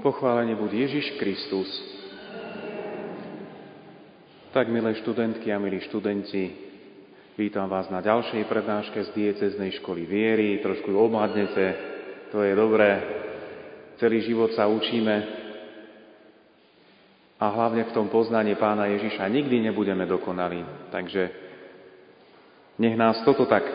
Pochválený buď Ježiš Kristus. Tak, milé študentky a milí študenti, vítam vás na ďalšej prednáške z diecéznej školy viery. Trošku omladnete, to je dobré. Celý život sa učíme a hlavne v tom poznaní Pána Ježiša nikdy nebudeme dokonalí. Takže nech nás toto tak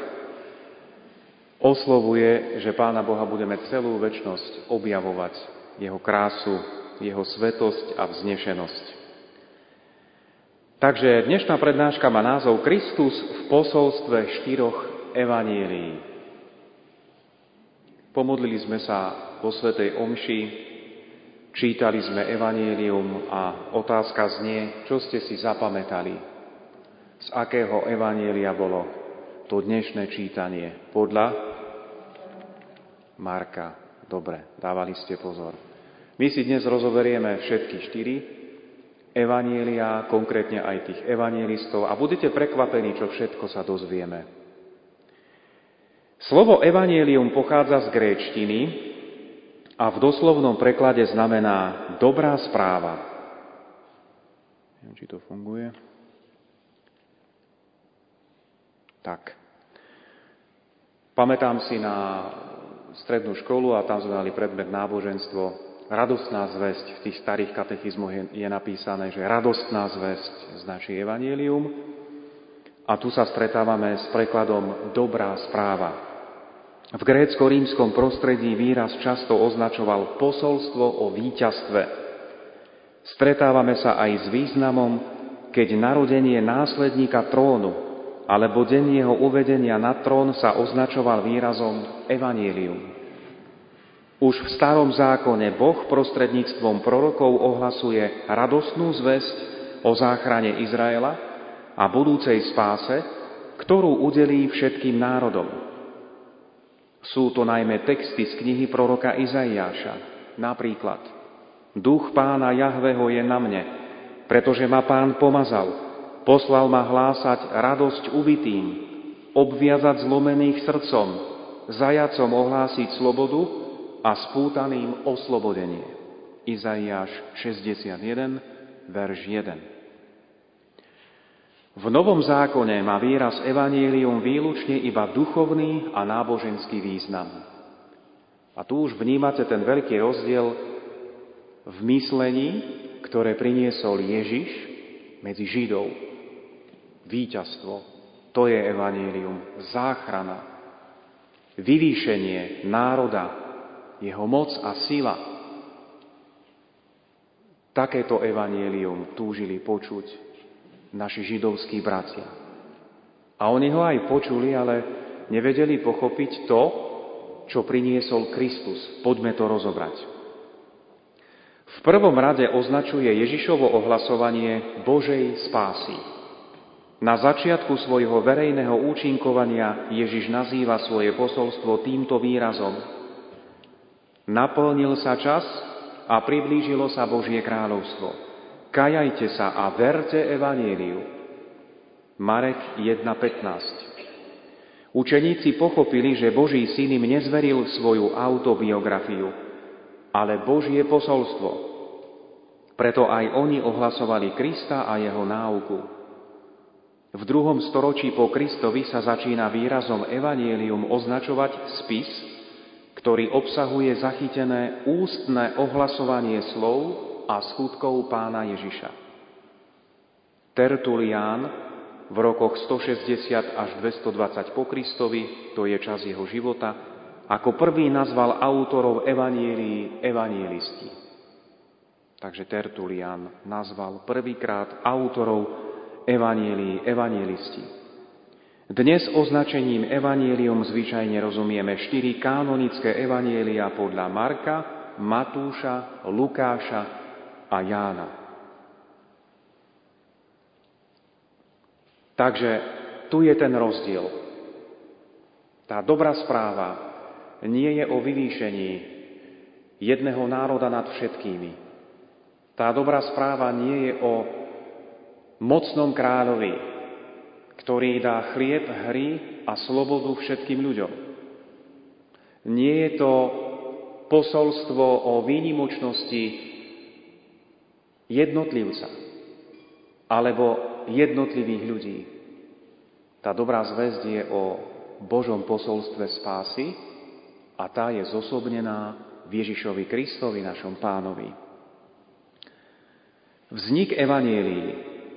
oslovuje, že Pána Boha budeme celú večnosť objavovať, jeho krásu, jeho svetosť a vznešenosť. Takže dnešná prednáška má názov Kristus v posolstve 4 evanjelií. Pomodlili sme sa vo svätej omši, čítali sme evanjelium a otázka znie, čo ste si zapamätali. Z akého evanjelia bolo to dnešné čítanie? Podľa Marka. Dobre, dávali ste pozor. My si dnes rozoberieme všetky 4 evanjelia, konkrétne aj tých evanjelistov a budete prekvapení, čo všetko sa dozvieme. Slovo evanjelium pochádza z gréčtiny a v doslovnom preklade znamená dobrá správa. Neviem, či to funguje. Tak. Pamätám si na strednú školu a tam sme mali predmet náboženstvo. Radostná zvesť, v tých starých katechizmoch je napísané, že radostná zvesť značí evanjelium. A tu sa stretávame s prekladom dobrá správa. V grécko-rímskom prostredí výraz často označoval posolstvo o víťazstve. Stretávame sa aj s významom, keď narodenie následníka trónu alebo deň jeho uvedenia na trón sa označoval výrazom evanjelium. Už v starom zákone Boh prostredníctvom prorokov ohlasuje radostnú zvesť o záchrane Izraela a budúcej spáse, ktorú udelí všetkým národom. Sú to najmä texty z knihy proroka Izaiáša. Napríklad: Duch Pána Jahveho je na mne, pretože ma Pán pomazal. Poslal ma hlásať radosť ubitým, obviazať zlomených srdcom, zajacom ohlásiť slobodu a spútaným oslobodenie. Izaiáš 61, verš 1. V Novom zákone má výraz evanjelium výlučne iba duchovný a náboženský význam. A tu už vnímate ten veľký rozdiel v myslení, ktoré priniesol Ježiš medzi Židov. Víťazstvo, to je evanjelium, záchrana, vyvýšenie národa, jeho moc a sila. Takéto evanjelium túžili počuť naši židovskí bratia. A oni ho aj počuli, ale nevedeli pochopiť to, čo priniesol Kristus. Poďme to rozobrať. V prvom rade označuje Ježišovo ohlasovanie Božej spásy. Na začiatku svojho verejného účinkovania Ježiš nazýva svoje posolstvo týmto výrazom: Naplnil sa čas a priblížilo sa Božie kráľovstvo. Kajajte sa a verte evanjeliu. Marek 1.15. Učeníci pochopili, že Boží syn im nezveril svoju autobiografiu, ale Božie posolstvo. Preto aj oni ohlasovali Krista a jeho náuku. V 2. storočí po Kristovi sa začína výrazom evanjelium označovať spis, ktorý obsahuje zachytené ústne ohlasovanie slov a skutkov Pána Ježiša. Tertulián v rokoch 160 až 220 po Kristovi, to je čas jeho života, ako prvý nazval autorov evanjelií evanjelisti. Takže Tertulián nazval prvýkrát autorov evanjelií evanjelisti. Dnes označením evanjelium zvyčajne rozumieme 4 kanonické evanjelia podľa Marka, Matúša, Lukáša a Jána. Takže tu je ten rozdiel. Tá dobrá správa nie je o vyvýšení jedného národa nad všetkými. Tá dobrá správa nie je o mocnom kráľovi, ktorý dá chlieb, hry a slobodu všetkým ľuďom. Nie je to posolstvo o výnimočnosti jednotlivca alebo jednotlivých ľudí. Tá dobrá zvesť je o Božom posolstve spásy a tá je zosobnená v Ježišovi Kristovi, našom Pánovi. Vznik evanjelií,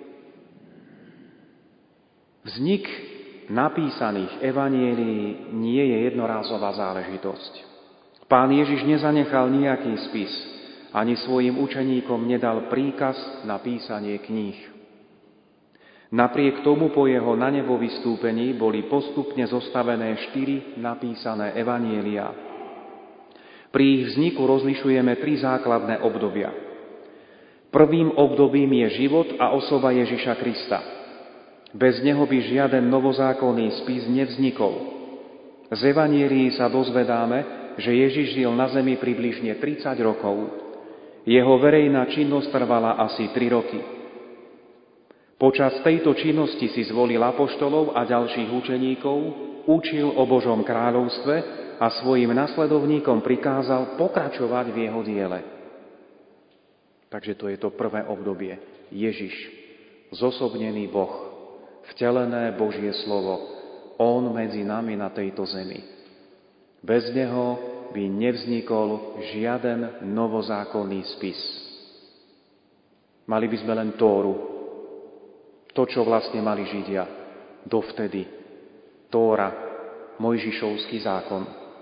vznik napísaných evanjelií nie je jednorázová záležitosť. Pán Ježiš nezanechal nejaký spis, ani svojim učeníkom nedal príkaz na písanie kníh. Napriek tomu po jeho na nebo vystúpení boli postupne zostavené 4 napísané evanjeliá. Pri ich vzniku rozlišujeme 3 základné obdobia. Prvým obdobím je život a osoba Ježiša Krista. Bez neho by žiaden novozákonný spis nevznikol. Z evanjelií sa dozvedáme, že Ježiš žil na zemi približne 30 rokov. Jeho verejná činnosť trvala asi 3 roky. Počas tejto činnosti si zvolil apoštolov a ďalších učeníkov, učil o Božom kráľovstve a svojim nasledovníkom prikázal pokračovať v jeho diele. Takže to je to prvé obdobie. Ježiš, zosobnený Boh, vtelené Božie slovo, on medzi nami na tejto zemi. Bez neho by nevznikol žiaden novozákonný spis. Mali by sme len Tóru, to, čo vlastne mali Židia dovtedy. Tóra, Mojžišovský zákon.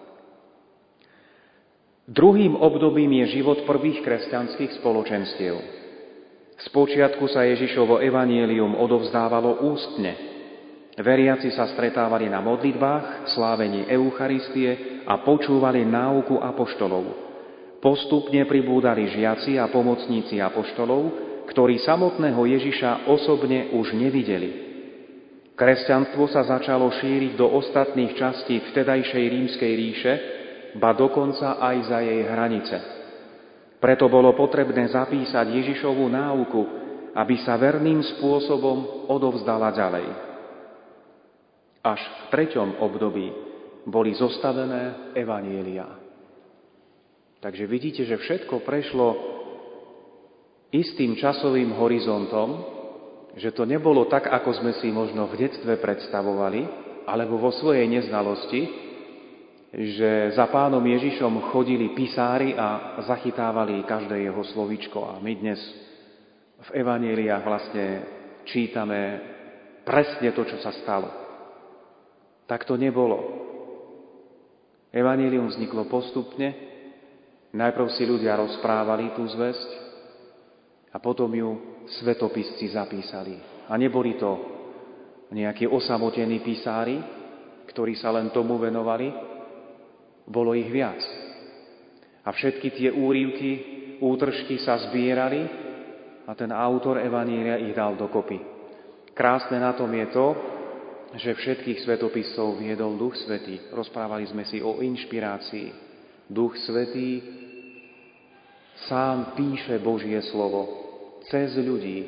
Druhým obdobím je život prvých kresťanských spoločenstiev. Spočiatku sa Ježišovo evanjelium odovzdávalo ústne. Veriaci sa stretávali na modlitbách, slávení Eucharistie a počúvali náuku apoštolov. Postupne pribúdali žiaci a pomocníci apoštolov, ktorí samotného Ježiša osobne už nevideli. Kresťanstvo sa začalo šíriť do ostatných častí vtedajšej Rímskej ríše, ba dokonca aj za jej hranice. Preto bolo potrebné zapísať Ježišovu náuku, aby sa verným spôsobom odovzdala ďalej. Až v 3. období boli zostavené evanjeliá. Takže vidíte, že všetko prešlo istým časovým horizontom, že to nebolo tak, ako sme si možno v detstve predstavovali, alebo vo svojej neznalosti, že za Pánom Ježišom chodili pisári a zachytávali každé jeho slovíčko. A my dnes v evanjeliách vlastne čítame presne to, čo sa stalo. Tak to nebolo. Evanjelium vzniklo postupne, najprv si ľudia rozprávali tú zvesť, a potom ju svetopisci zapísali. A neboli to nejakí osamotení písári, ktorí sa len tomu venovali, bolo ich viac. A všetky tie úryvky, útržky sa zbierali a ten autor evanjelia ich dal dokopy. Krásne na tom je to, že všetkých svetopiscov viedol Duch Svätý. Rozprávali sme si o inšpirácii. Duch Svätý sám píše Božie slovo cez ľudí.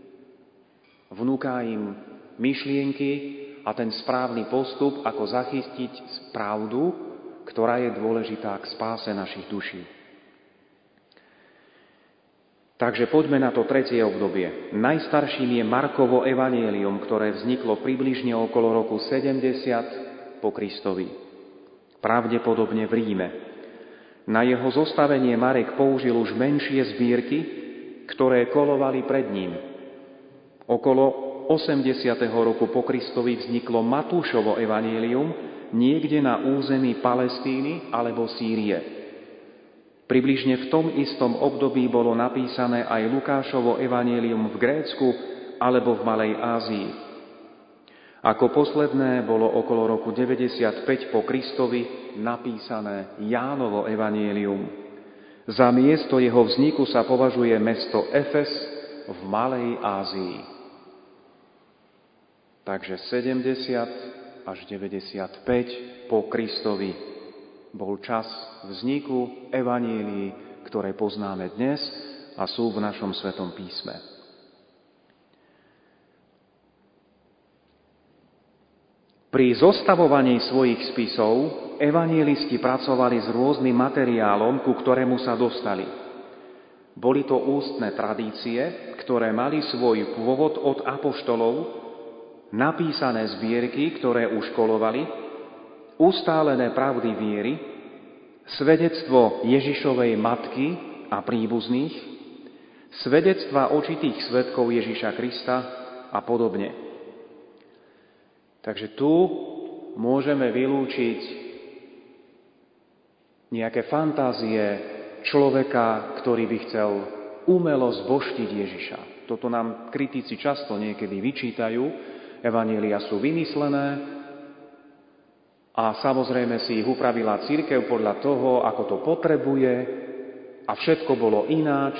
Vnúka im myšlienky a ten správny postup, ako zachytiť pravdu, ktorá je dôležitá k spáse našich duší. Takže poďme na to 3. obdobie. Najstarším je Markovo evanjelium, ktoré vzniklo približne okolo roku 70 po Kristovi. Pravdepodobne v Ríme. Na jeho zostavenie Marek použil už menšie zbierky, ktoré kolovali pred ním. Okolo 80. roku po Kristovi vzniklo Matúšovo evanjelium niekde na území Palestíny alebo Sýrie. Približne v tom istom období bolo napísané aj Lukášovo evanjelium v Grécku alebo v Malej Ázii. Ako posledné bolo okolo roku 95 po Kristovi napísané Jánovo evanjelium. Za miesto jeho vzniku sa považuje mesto Efes v Malej Ázii. Takže 70 až 95 po Kristovi bol čas vzniku evanjelií, ktoré poznáme dnes a sú v našom Svetom písme. Pri zostavovaní svojich spisov evanjelisti pracovali s rôznym materiálom, ku ktorému sa dostali. Boli to ústne tradície, ktoré mali svoj pôvod od apoštolov, napísané zbierky, ktoré uškolovali, ustálené pravdy viery, svedectvo Ježišovej matky a príbuzných, svedectva očitých svedkov Ježiša Krista a podobne. Takže tu môžeme vylúčiť nejaké fantázie človeka, ktorý by chcel umelo zbožtiť Ježiša. Toto nám kritici často niekedy vyčítajú. Evanjelia sú vymyslené a samozrejme si ich upravila cirkev podľa toho, ako to potrebuje a všetko bolo ináč.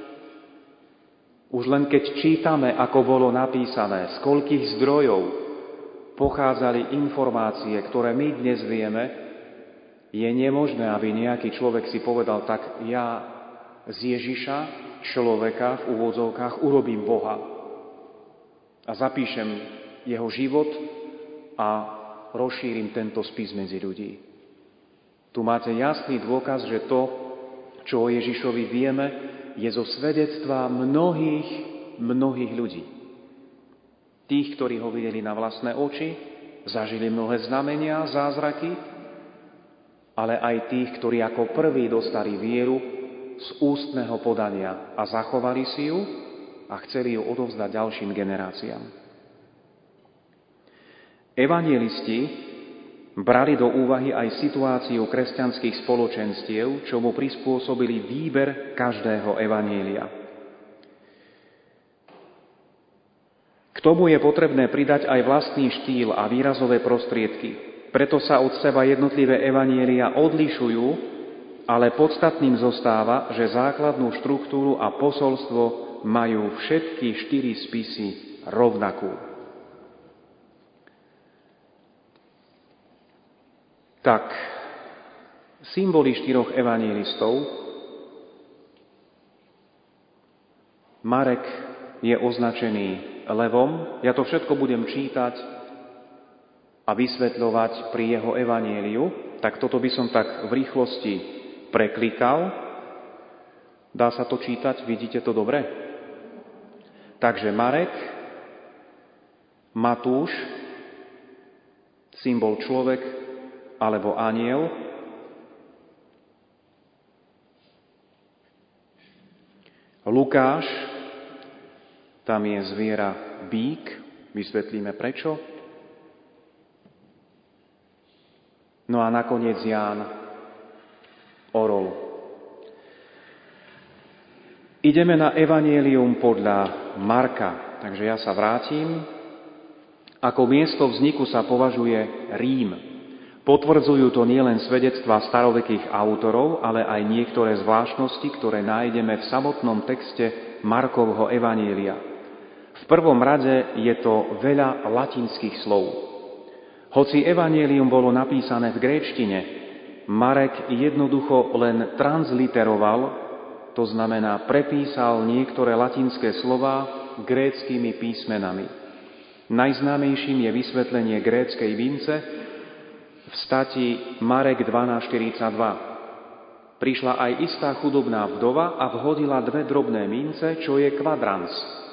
Už len keď čítame, ako bolo napísané, z koľkých zdrojov pochádzali informácie, ktoré my dnes vieme, je nemožné, aby nejaký človek si povedal, tak ja z Ježiša, človeka v úvodzovkách, urobím Boha a zapíšem jeho život a rozšírim tento spis medzi ľudí. Tu máte jasný dôkaz, že to, čo o Ježišovi vieme, je zo svedectva mnohých ľudí. Tých, ktorí ho videli na vlastné oči, zažili mnohé znamenia, zázraky, ale aj tých, ktorí ako prví dostali vieru z ústneho podania a zachovali si ju a chceli ju odovzdať ďalším generáciám. Evanjelisti brali do úvahy aj situáciu kresťanských spoločenstiev, čo mu prispôsobili výber každého evanjelia. K tomu je potrebné pridať aj vlastný štýl a výrazové prostriedky. Preto sa od seba jednotlivé evanjelia odlišujú, ale podstatným zostáva, že základnú štruktúru a posolstvo majú všetky 4 spisy rovnakú. Tak, symboly 4 evanjelistov. Marek je označený levom. Ja to všetko budem čítať a vysvetľovať pri jeho evanjeliu. Tak toto by som tak v rýchlosti preklikal. Dá sa to čítať? Vidíte to dobre? Takže Marek, Matúš, symbol človek alebo anjel, Lukáš, tam je zviera bík, vysvetlíme prečo. No a nakoniec Ján, orol. Ideme na evanjelium podľa Marka, takže ja sa vrátim. Ako miesto vzniku sa považuje Rím. Potvrdzujú to nielen svedectvá starovekých autorov, ale aj niektoré zvláštnosti, ktoré nájdeme v samotnom texte Markovho evanjelia. V prvom rade je to veľa latinských slov. Hoci evanjelium bolo napísané v gréčtine, Marek jednoducho len transliteroval, to znamená prepísal niektoré latinské slová gréckymi písmenami. Najznámejším je vysvetlenie gréckej vince v stati Marek 12.42. Prišla aj istá chudobná vdova a vhodila 2 drobné mince, čo je kvadrans.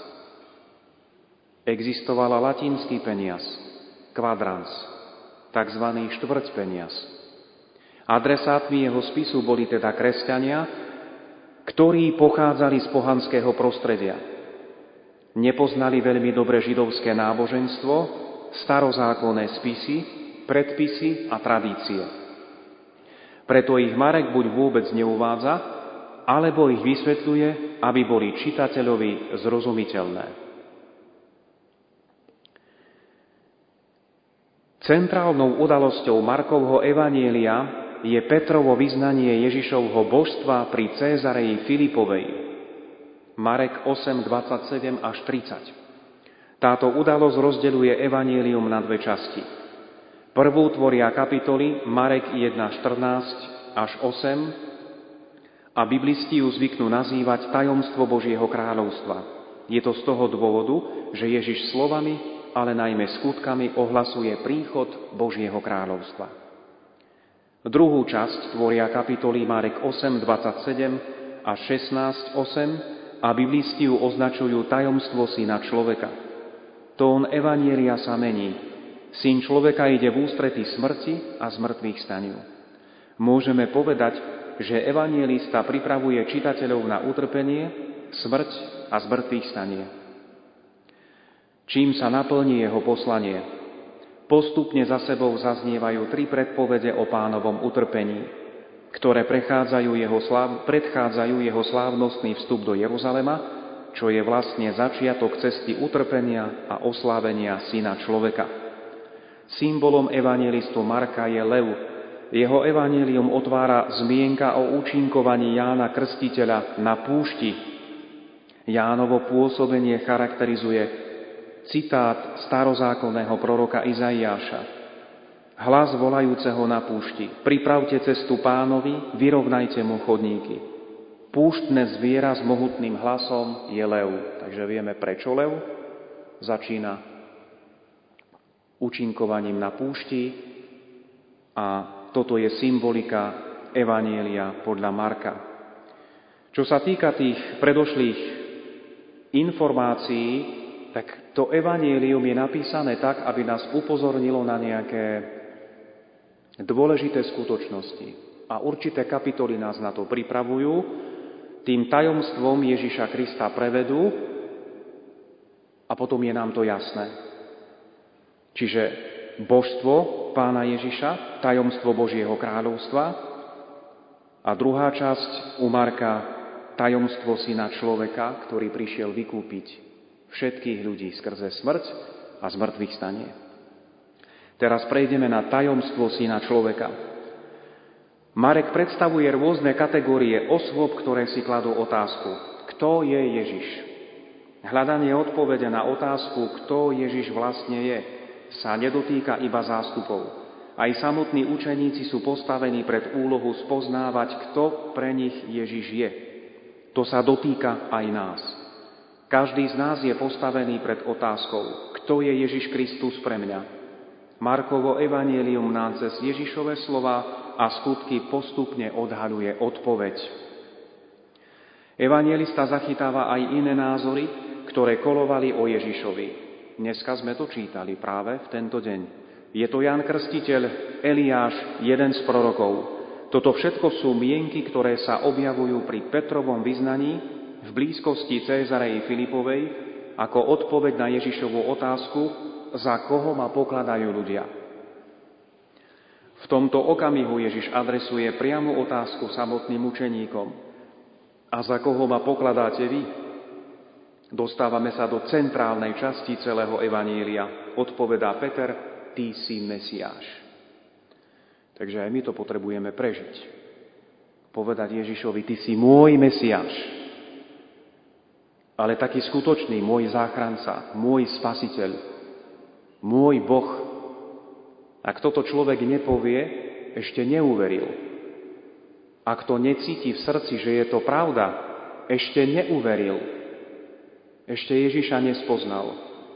Existovala latinský peniaz, kvadrans, takzvaný štvrťpeniaz. Adresátmi jeho spisu boli teda kresťania, ktorí pochádzali z pohanského prostredia. Nepoznali veľmi dobre židovské náboženstvo, starozákonné spisy, predpisy a tradície. Preto ich Marek buď vôbec neuvádza, alebo ich vysvetľuje, aby boli čitateľovi zrozumiteľné. Centrálnou udalosťou Markovho evanjelia je Petrovo vyznanie Ježišovho božstva pri Cézareji Filipovej. Marek 8.27 až 30. Táto udalosť rozdeľuje evanjelium na 2 časti. Prvú tvoria kapitoly Marek 1.14 až 8 a biblisti ju zvyknú nazývať tajomstvo Božieho kráľovstva. Je to z toho dôvodu, že Ježiš slovami, ale najmä skutkami ohlasuje príchod Božieho kráľovstva. Druhú časť tvoria kapitoly Marek 8:27 a 16:8 a biblisti ju označujú tajomstvo Syna človeka. Tón evanjelia sa mení. Syn človeka ide v ústrety smrti a z mŕtvych staniu. Môžeme povedať, že evanjelista pripravuje čitateľov na utrpenie, smrť a z mŕtvych stanie. Čím sa naplní jeho poslanie? Postupne za sebou zaznievajú 3 predpovede o Pánovom utrpení, ktoré predchádzajú jeho slávnostný vstup do Jeruzalema, čo je vlastne začiatok cesty utrpenia a oslávenia Syna človeka. Symbolom evanjelistu Marka je lev. Jeho evanjelium otvára zmienka o účinkovaní Jána Krstiteľa na púšti. Jánovo pôsobenie charakterizuje citát starozákonného proroka Izaiáša. Hlas volajúceho na púšti: pripravte cestu Pánovi, vyrovnajte mu chodníky. Púštne zviera s mohutným hlasom je lev. Takže vieme, prečo lev. Začína účinkovaním na púšti a toto je symbolika evanjelia podľa Marka. Čo sa týka tých predošlých informácií, tak to evanjelium je napísané tak, aby nás upozornilo na nejaké dôležité skutočnosti. A určité kapitoly nás na to pripravujú, tým tajomstvom Ježiša Krista prevedú a potom je nám to jasné. Čiže božstvo Pána Ježiša, tajomstvo Božieho kráľovstva a druhá časť u Marka tajomstvo Syna človeka, ktorý prišiel vykúpiť všetkých ľudí skrze smrť a z mŕtvych stanie. Teraz prejdeme na tajomstvo Syna človeka. Marek predstavuje rôzne kategórie osôb, ktoré si kladú otázku: kto je Ježiš? Hľadanie odpovede na otázku, kto Ježiš vlastne je, sa nedotýka iba zástupov. Aj samotní učeníci sú postavení pred úlohu spoznávať, kto pre nich Ježiš je. To sa dotýka aj nás. Každý z nás je postavený pred otázkou: kto je Ježiš Kristus pre mňa? Markovo evanjelium nám cez Ježišove slova a skutky postupne odhaľuje odpoveď. Evanjelista zachytáva aj iné názory, ktoré kolovali o Ježišovi. Dneska sme to čítali práve v tento deň. Je to Ján Krstiteľ, Eliáš, jeden z prorokov. Toto všetko sú mienky, ktoré sa objavujú pri Petrovom vyznaní v blízkosti Cézarei Filipovej ako odpoveď na Ježišovu otázku, za koho ma pokladajú ľudia. V tomto okamihu Ježiš adresuje priamu otázku samotným učeníkom: a za koho ma pokladáte vy? Dostávame sa do centrálnej časti celého evanjelia. Odpovedá Peter: ty si Mesiáš. Takže aj my to potrebujeme prežiť. Povedať Ježišovi: ty si môj Mesiáš. Ale taký skutočný, môj záchranca, môj spasiteľ, môj Boh. Ak toto človek nepovie, ešte neuveril. Ak to necíti v srdci, že je to pravda, ešte neuveril. Ešte Ježiša nespoznal.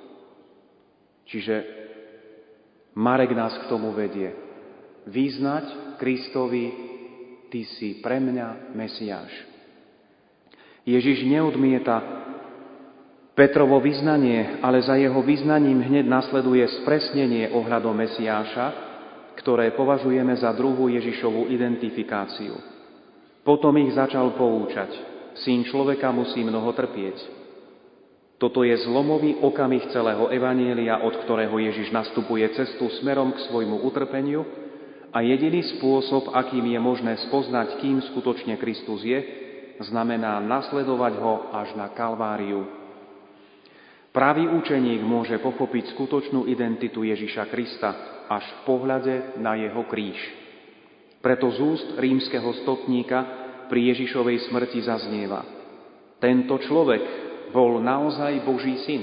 Čiže Marek nás k tomu vedie. Vyznať Kristovi: ty si pre mňa Mesiáš. Ježiš neodmieta Petrovo vyznanie, ale za jeho vyznaním hneď nasleduje spresnenie ohľadom Mesiáša, ktoré považujeme za druhú Ježišovu identifikáciu. Potom ich začal poučať: Syn človeka musí mnoho trpieť. Toto je zlomový okamih celého evanjelia, od ktorého Ježiš nastupuje cestu smerom k svojmu utrpeniu a jediný spôsob, akým je možné spoznať, kým skutočne Kristus je, znamená nasledovať ho až na Kalváriu. Pravý učeník môže pochopiť skutočnú identitu Ježiša Krista až v pohľade na jeho kríž. Preto z úst rímskeho stotníka pri Ježišovej smrti zaznieva: tento človek bol naozaj Boží syn.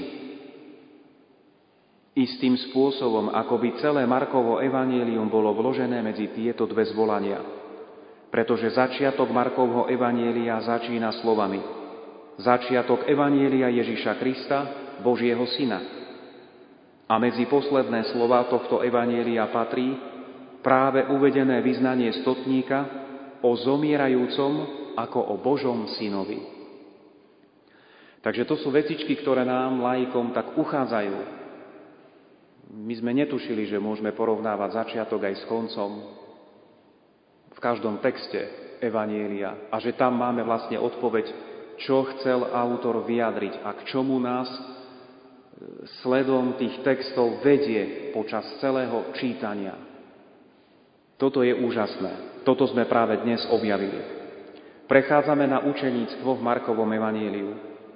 Istým spôsobom, ako by celé Markovo evanjelium bolo vložené medzi tieto dve zvolania. Pretože začiatok Markovho evanjelia začína slovami: začiatok evanjelia Ježiša Krista, Božieho syna. A medzi posledné slova tohto evanjelia patrí: práve uvedené vyznanie stotníka o zomierajúcom ako o Božom synovi. Takže to sú vecičky, ktoré nám, laikom, tak uchádzajú. My sme netušili, že môžeme porovnávať začiatok aj s koncom v každom texte Evanjelia a že tam máme vlastne odpoveď, čo chcel autor vyjadriť a k čomu nás sledom tých textov vedie počas celého čítania. Toto je úžasné. Toto sme práve dnes objavili. Prechádzame na učeníctvo v Markovom evanjeliu.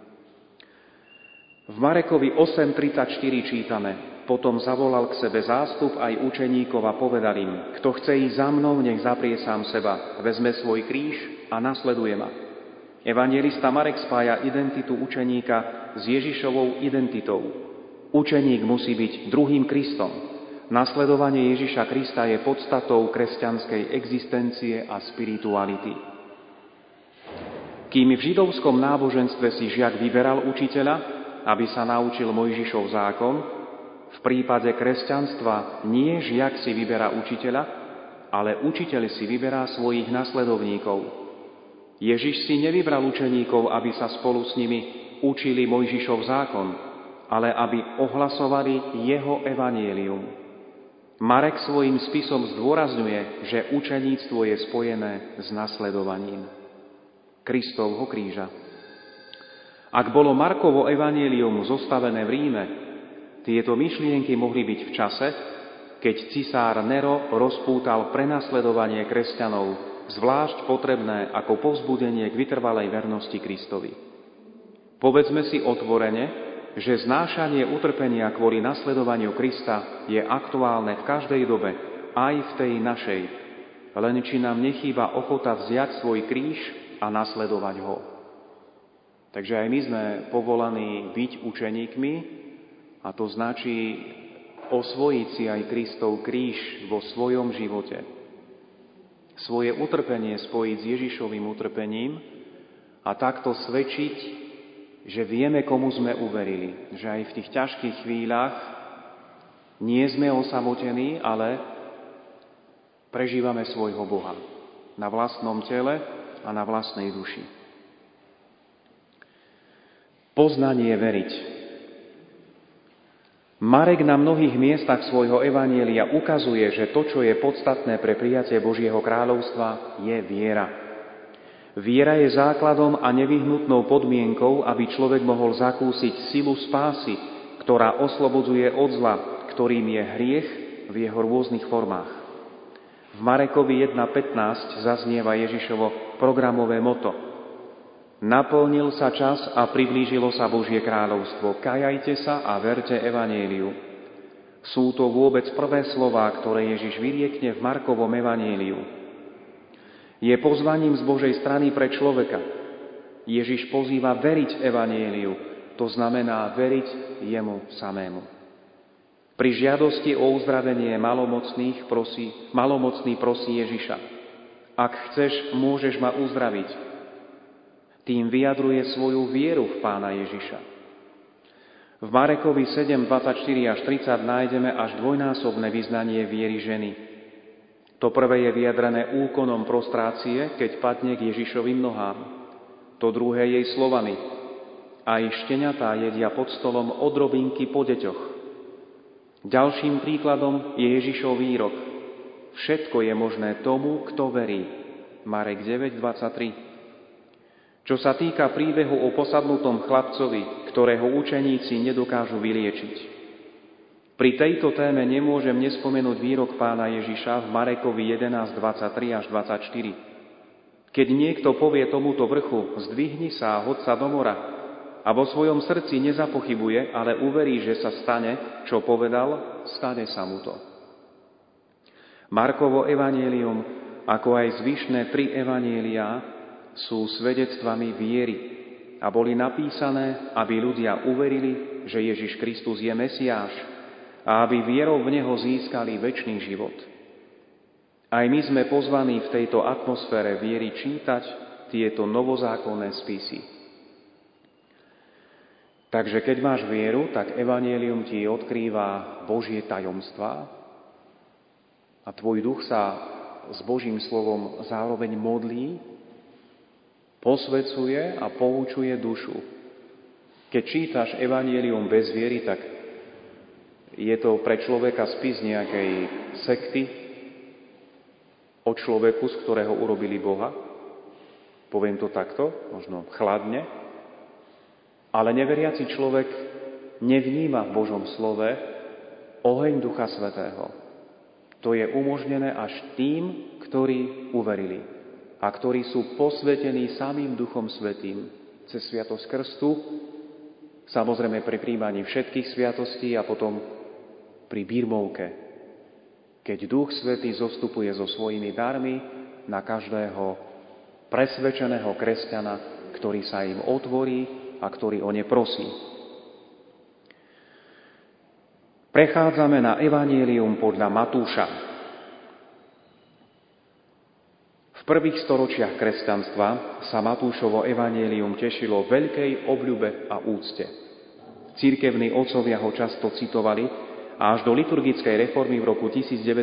V Marekovi 8.34 čítame: Potom zavolal k sebe zástup aj učeníkov a povedal im: Kto chce ísť za mnou, nech zaprie sám seba, vezme svoj kríž a nasleduje ma. Evanjelista Marek spája identitu učeníka s Ježišovou identitou. Učeník musí byť druhým Kristom. Nasledovanie Ježiša Krista je podstatou kresťanskej existencie a spirituality. Kým v židovskom náboženstve si žiak vyberal učiteľa, aby sa naučil Mojžišov zákon, v prípade kresťanstva nie žiak si vyberá učiteľa, ale učiteľ si vyberá svojich nasledovníkov. Ježiš si nevybral učeníkov, aby sa spolu s nimi učili Mojžišov zákon, ale aby ohlasovali jeho evanjelium. Marek svojím spisom zdôrazňuje, že učeníctvo je spojené s nasledovaním Kristovho kríža. Ak bolo Markovo evanjelium zostavené v Ríme, tieto myšlienky mohli byť v čase, keď cisár Nero rozpútal prenasledovanie kresťanov, zvlášť potrebné ako povzbudenie k vytrvalej vernosti Kristovi. Povedzme si otvorene, že znášanie utrpenia kvôli nasledovaniu Krista je aktuálne v každej dobe, aj v tej našej, len či nám nechýba ochota vziať svoj kríž a nasledovať ho. Takže aj my sme povolaní byť učeníkmi, a to značí osvojiť si aj Kristov kríž vo svojom živote. Svoje utrpenie spojiť s Ježišovým utrpením a takto svedčiť, že vieme, komu sme uverili. Že aj v tých ťažkých chvíľach nie sme osamotení, ale prežívame svojho Boha na vlastnom tele a na vlastnej duši. Poznanie veriť. Marek na mnohých miestach svojho evanjelia ukazuje, že to, čo je podstatné pre prijatie Božieho kráľovstva, je viera. Viera je základom a nevyhnutnou podmienkou, aby človek mohol zakúsiť silu spásy, ktorá oslobodzuje od zla, ktorým je hriech v jeho rôznych formách. V Marekovi 1.15 zaznieva Ježišovo programové moto: Naplnil sa čas a priblížilo sa Božie kráľovstvo. Kajajte sa a verte evanjeliu. Sú to vôbec prvé slová, ktoré Ježiš vyriekne v Markovom evanjeliu. Je pozvaním z Božej strany pre človeka. Ježiš pozýva veriť evanjeliu, to znamená veriť jemu samému. Pri žiadosti o uzdravenie malomocný prosí Ježiša: Ak chceš, môžeš ma uzdraviť. Tým vyjadruje svoju vieru v Pána Ježiša. V Marekovi 7.24 až 30 nájdeme až dvojnásobné vyznanie viery ženy. To prvé je vyjadrené úkonom prostrácie, keď padne k Ježišovým nohám. To druhé jej slovami: Aj šteniatá jedia pod stolom odrobinky po deťoch. Ďalším príkladom je Ježišov výrok: Všetko je možné tomu, kto verí. Marek 9.23. Čo sa týka príbehu o posadnutom chlapcovi, ktorého učeníci nedokážu vyliečiť. Pri tejto téme nemôžem nespomenúť výrok Pána Ježiša v Marekovi 11.23 až 24. Keď niekto povie tomuto vrchu: Zdvihni sa a hoď sa do mora, a vo svojom srdci nezapochybuje, ale uverí, že sa stane, čo povedal, stane sa mu to. Markovo evanjelium, ako aj zvyšné 3 evanjeliá, sú svedectvami viery a boli napísané, aby ľudia uverili, že Ježiš Kristus je Mesiáš a aby vierou v Neho získali večný život. Aj my sme pozvaní v tejto atmosfére viery čítať tieto novozákonné spisy. Takže keď máš vieru, tak evanjelium ti odkrýva Božie tajomstvá, a tvoj duch sa s Božím slovom zároveň modlí, posvecuje a poučuje dušu. Keď čítaš evanjelium bez viery, tak je to pre človeka spis nejakej sekty o človeku, z ktorého urobili Boha. Poviem to takto, možno chladne, ale neveriaci človek nevníma v Božom slove oheň Ducha Svätého. To je umožnené až tým, ktorí uverili a ktorí sú posvetení samým Duchom Svätým cez sviatosť krstu, samozrejme pri prijímaní všetkých sviatostí a potom pri birmovke, keď Duch Svätý zostupuje so svojimi darmi na každého presvedčeného kresťana, ktorý sa im otvorí a ktorý o ne prosí. Prechádzame na evanjelium podľa Matúša. V prvých storočiach kresťanstva sa Matúšovo evanjelium tešilo veľkej obľube a úcte. Cirkevní otcovia ho často citovali a až do liturgickej reformy v roku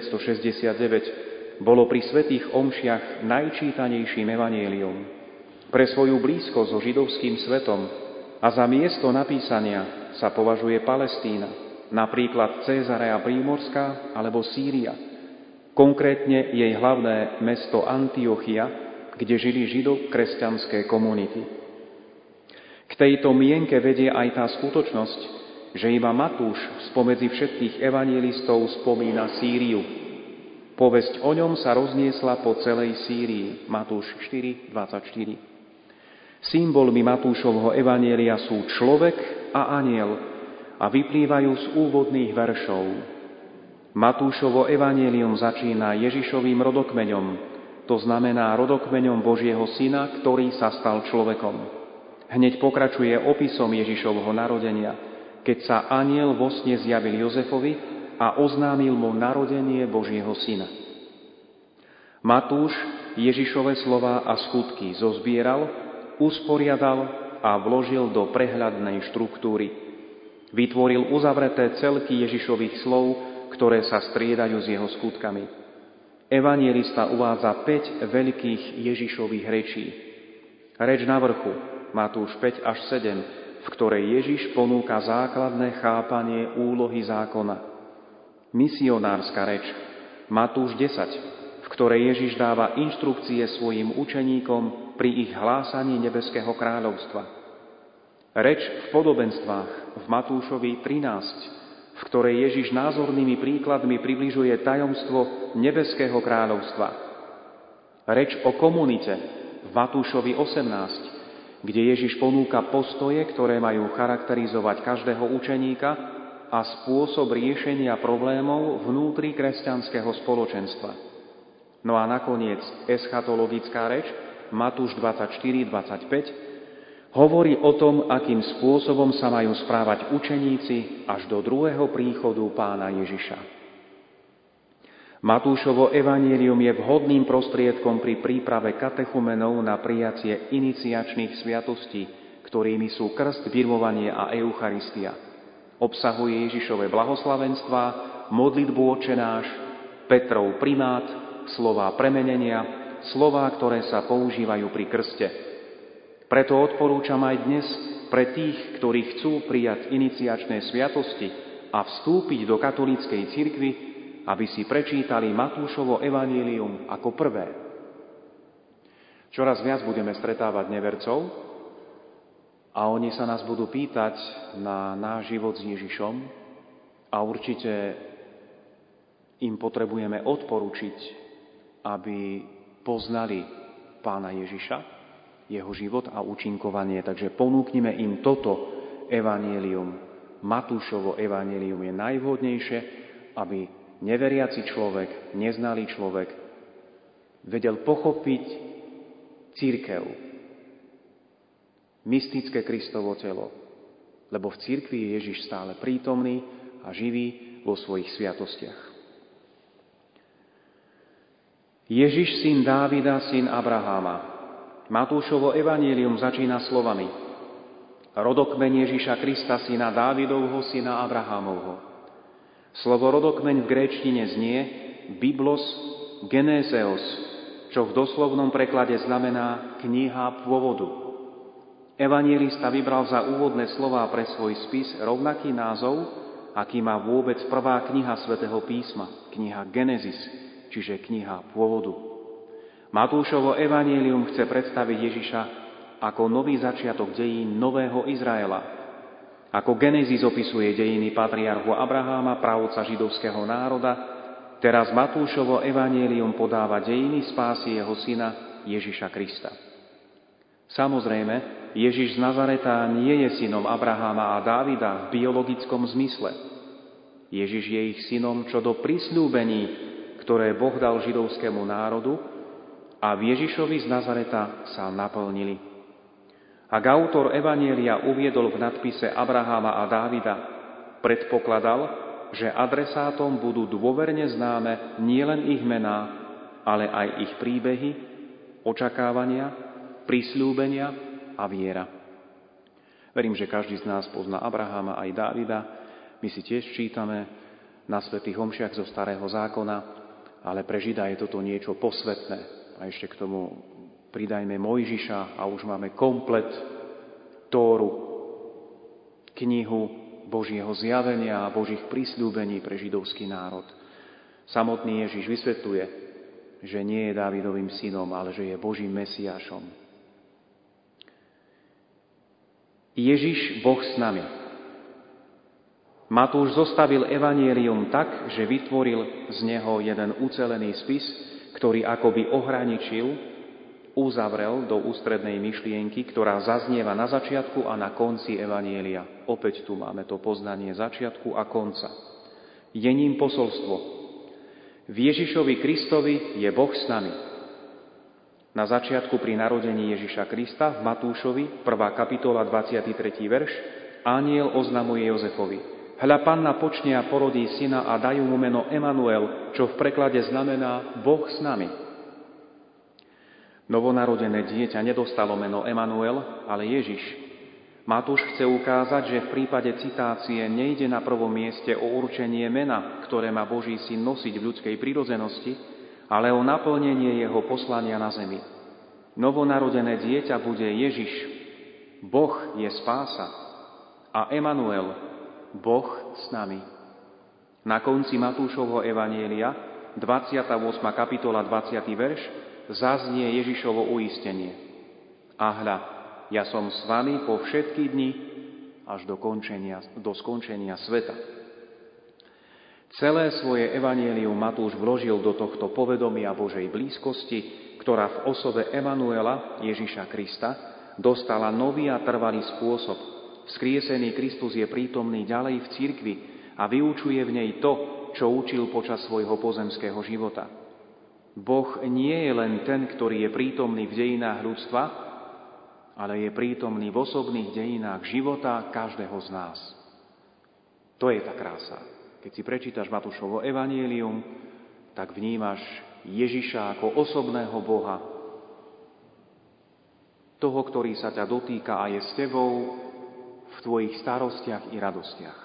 1969 bolo pri svätých omšiach najčítanejším evanjelium. Pre svoju blízkosť so židovským svetom a za miesto napísania sa považuje Palestína, napríklad Cézarea Prímorská alebo Sýria, konkrétne jej hlavné mesto Antiochia, kde žili židokresťanské komunity. K tejto mienke vedie aj tá skutočnosť, že iba Matúš spomedzi všetkých evanjelistov spomína Sýriu. Povesť o ňom sa rozniesla po celej Sýrii. Matúš 4:24. Symbolmi Matúšovho evanjelia sú človek a anjel a vyplývajú z úvodných veršov. Matúšovo evanjelium začína Ježišovým rodokmeňom, to znamená rodokmeňom Božieho Syna, ktorý sa stal človekom. Hneď pokračuje opisom Ježišovho narodenia, keď sa anjel vo sne zjavil Jozefovi a oznámil mu narodenie Božieho Syna. Matúš Ježišove slová a skutky zozbieral, usporiadal a vložil do prehľadnej štruktúry. Vytvoril uzavreté celky Ježišových slov, ktoré sa striedajú s jeho skutkami. Evanjelista uvádza 5 veľkých Ježišových rečí. Reč na vrchu, Matúš 5-7, v ktorej Ježiš ponúka základné chápanie úlohy zákona. Misionárska reč, Matúš 10, v ktorej Ježiš dáva inštrukcie svojim učeníkom pri ich hlásaní nebeského kráľovstva. Reč v podobenstvách v Matúšovi 13, v ktorej Ježiš názornými príkladmi približuje tajomstvo nebeského kráľovstva. Reč o komunite v Matúšovi 18, kde Ježiš ponúka postoje, ktoré majú charakterizovať každého učeníka a spôsob riešenia problémov vnútri kresťanského spoločenstva. No a nakoniec eschatologická reč, Matúš 24:25, hovorí o tom, akým spôsobom sa majú správať učeníci až do druhého príchodu Pána Ježiša. Matúšovo evanjelium je vhodným prostriedkom pri príprave katechumenov na prijatie iniciačných sviatostí, ktorými sú krst, birmovanie a Eucharistia. Obsahuje Ježišove blahoslavenstvá, modlitbu Otčenáš, Petrov primát, slová premenenia, slová, ktoré sa používajú pri krste. Preto odporúčam aj dnes pre tých, ktorí chcú prijať iniciačné sviatosti a vstúpiť do katolíckej cirkvi, aby si prečítali Matúšovo evanjelium ako prvé. Čoraz viac budeme stretávať nevercov a oni sa nás budú pýtať na náš život s Ježišom a určite im potrebujeme odporučiť, aby poznali Pána Ježiša, jeho život a účinkovanie. Takže ponúknime im toto evanjelium. Matúšovo evanjelium je najvhodnejšie, aby neveriaci človek, neznalý človek vedel pochopiť cirkev, mystické Kristovo telo, lebo v cirkvi je Ježiš stále prítomný a živý vo svojich sviatostiach. Ježiš, syn Dávida, syn Abraháma. Matúšovo evanjelium začína slovami: rodokmeň Ježiša Krista, syna Dávidovho, syna Abrahámovho. Slovo rodokmeň v gréčtine znie Biblos Genéseos, čo v doslovnom preklade znamená kniha pôvodu. Evanjelista vybral za úvodné slová pre svoj spis rovnaký názov, aký má vôbec prvá kniha svätého písma, kniha Genesis, čiže kniha pôvodu. Matúšovo evanjelium chce predstaviť Ježiša ako nový začiatok dejín nového Izraela. Ako Genesis opisuje dejiny patriarchu Abraháma, pravca židovského národa, teraz Matúšovo evanjelium podáva dejiny spásy jeho syna Ježiša Krista. Samozrejme, Ježiš z Nazareta nie je synom Abraháma a Dávida v biologickom zmysle. Ježiš je ich synom čo do prisľúbení, ktoré Boh dal židovskému národu, a v Ježišovi z Nazareta sa naplnili. Ak autor evanjelia uviedol v nadpise Abraháma a Dávida, predpokladal, že adresátom budú dôverne známe nielen ich mená, ale aj ich príbehy, očakávania, prisľúbenia a viera. Verím, že každý z nás pozná Abraháma aj Dávida. My si tiež čítame na svätých omšiach zo Starého zákona, ale pre Žida je toto niečo posvätné. A ešte k tomu pridajme Mojžiša a už máme komplet Tóru, knihu Božieho zjavenia a Božích prisľúbení pre židovský národ. Samotný Ježiš vysvetľuje, že nie je Dávidovým synom, ale že je Božím Mesiášom. Ježiš, Boh s nami. Matúš zostavil evanjelium tak, že vytvoril z neho jeden ucelený spis, ktorý akoby ohraničil, uzavrel do ústrednej myšlienky, ktorá zaznieva na začiatku a na konci evanjelia. Opäť tu máme to poznanie začiatku a konca. Je ním posolstvo. V Ježišovi Kristovi je Boh s nami. Na začiatku pri narodení Ježiša Krista v Matúšovi, 1. kapitola, 23. verš, anjel oznamuje Jozefovi: Hľa, panna počne a porodí syna a dajú mu meno Emanuel, čo v preklade znamená Boh s nami. Novonarodené dieťa nedostalo meno Emanuel, ale Ježiš. Matúš chce ukázať, že v prípade citácie nejde na prvom mieste o určenie mena, ktoré má Boží syn nosiť v ľudskej prirodzenosti, ale o naplnenie jeho poslania na zemi. Novonarodené dieťa bude Ježiš. Boh je spása. A Emanuel, Boh s nami. Na konci Matúšovho evanjelia, 28. kapitola, 20. verš, zaznie Ježišovo uistenie. A hľa, ja som s vami po všetky dni až do skončenia sveta. Celé svoje evanjelium Matúš vložil do tohto povedomia Božej blízkosti, ktorá v osobe Emanuela, Ježiša Krista, dostala nový a trvalý spôsob. Vzkriesený Kristus je prítomný ďalej v cirkvi a vyučuje v nej to, čo učil počas svojho pozemského života. Boh nie je len ten, ktorý je prítomný v dejinách ľudstva, ale je prítomný v osobných dejinách života každého z nás. To je tá krása. Keď si prečítaš Matúšovo evanjelium, tak vnímaš Ježiša ako osobného Boha, toho, ktorý sa ťa dotýka a je s tebou v tvojich starostiach i radostiach.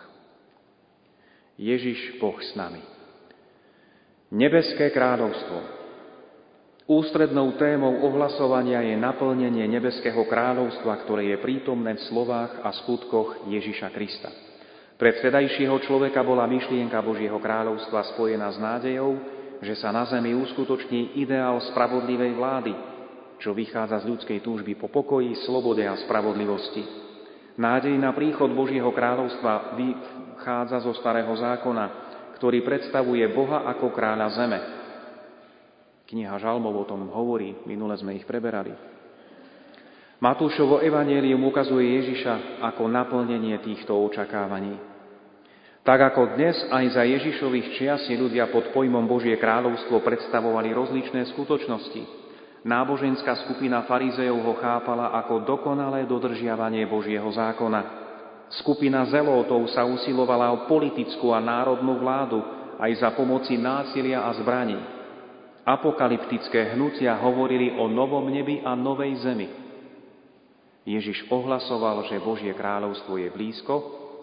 Ježiš, Boh s nami. Nebeské kráľovstvo. Ústrednou témou ohlasovania je naplnenie nebeského kráľovstva, ktoré je prítomné v slovách a skutkoch Ježiša Krista. Pre vtedajšieho človeka bola myšlienka Božieho kráľovstva spojená s nádejou, že sa na zemi uskutoční ideál spravodlivej vlády, čo vychádza z ľudskej túžby po pokoji, slobode a spravodlivosti. Nádej na príchod Božieho kráľovstva vychádza zo Starého zákona, ktorý predstavuje Boha ako kráľa zeme. Kniha Žalmov o tom hovorí, minule sme ich preberali. Matúšovo evanjelium ukazuje Ježiša ako naplnenie týchto očakávaní. Tak ako dnes aj za Ježišových čias si ľudia pod pojmom Božie kráľovstvo predstavovali rozličné skutočnosti. Náboženská skupina farizejov ho chápala ako dokonalé dodržiavanie Božieho zákona. Skupina zelótov sa usilovala o politickú a národnú vládu aj za pomoci násilia a zbraní. Apokalyptické hnutia hovorili o novom nebi a novej zemi. Ježiš ohlasoval, že Božie kráľovstvo je blízko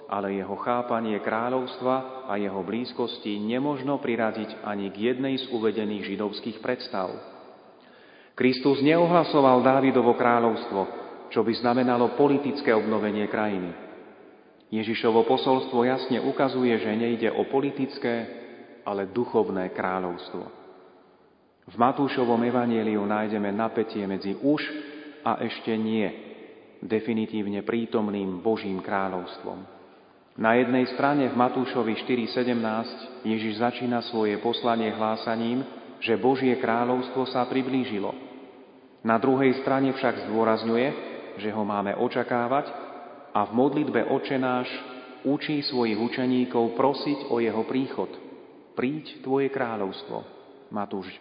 ale jeho chápanie kráľovstva a jeho blízkosti nemožno priradiť ani k jednej z uvedených židovských predstav. Kristus neohlasoval Dávidovo kráľovstvo, čo by znamenalo politické obnovenie krajiny. Ježišovo posolstvo jasne ukazuje, že nejde o politické, ale duchovné kráľovstvo. V Matúšovom evanjeliu nájdeme napätie medzi už a ešte nie, definitívne prítomným Božím kráľovstvom. Na jednej strane v Matúšovi 4.17 Ježiš začína svoje poslanie hlásaním, že Božie kráľovstvo sa priblížilo. Na druhej strane však zdôrazňuje, že ho máme očakávať a v modlitbe Otče náš učí svojich učeníkov prosiť o jeho príchod. Príď tvoje kráľovstvo. Matúš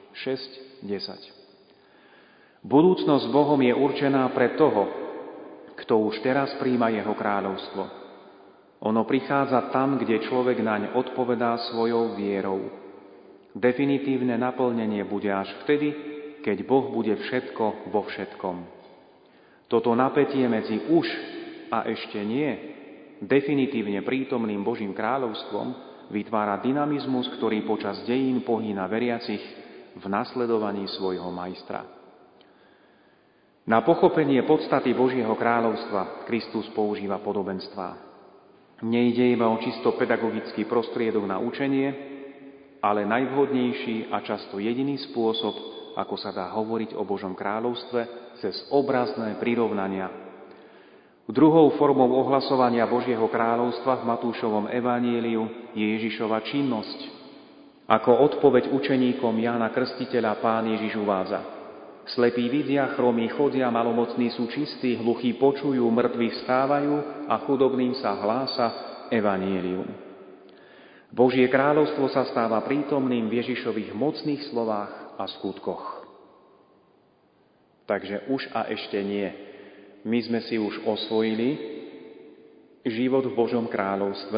6.10. Budúcnosť s Bohom je určená pre toho, kto už teraz prijíma jeho kráľovstvo. Ono prichádza tam, kde človek naň odpovedá svojou vierou. Definitívne naplnenie bude až vtedy, keď Boh bude všetko vo všetkom. Toto napätie medzi už a ešte nie, definitívne prítomným Božím kráľovstvom, vytvára dynamizmus, ktorý počas dejín pohýna veriacich v nasledovaní svojho majstra. Na pochopenie podstaty Božieho kráľovstva Kristus používa podobenstvá. Nejde iba o čisto pedagogický prostriedok na učenie, ale najvhodnejší a často jediný spôsob, ako sa dá hovoriť o Božom kráľovstve, cez obrazné prirovnania. Druhou formou ohlasovania Božieho kráľovstva v Matúšovom evanjeliu je Ježišova činnosť. Ako odpoveď učeníkom Jána Krstiteľa Pán Ježiš uvádza: Slepí vidia, chromí chodia, malomocní sú čistí, hluchí počujú, mŕtvi vstávajú a chudobným sa hlása evanjelium. Božie kráľovstvo sa stáva prítomným v Ježišových mocných slovách a skutkoch. Takže už a ešte nie. My sme si už osvojili život v Božom kráľovstve,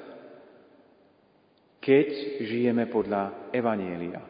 keď žijeme podľa evanjelia.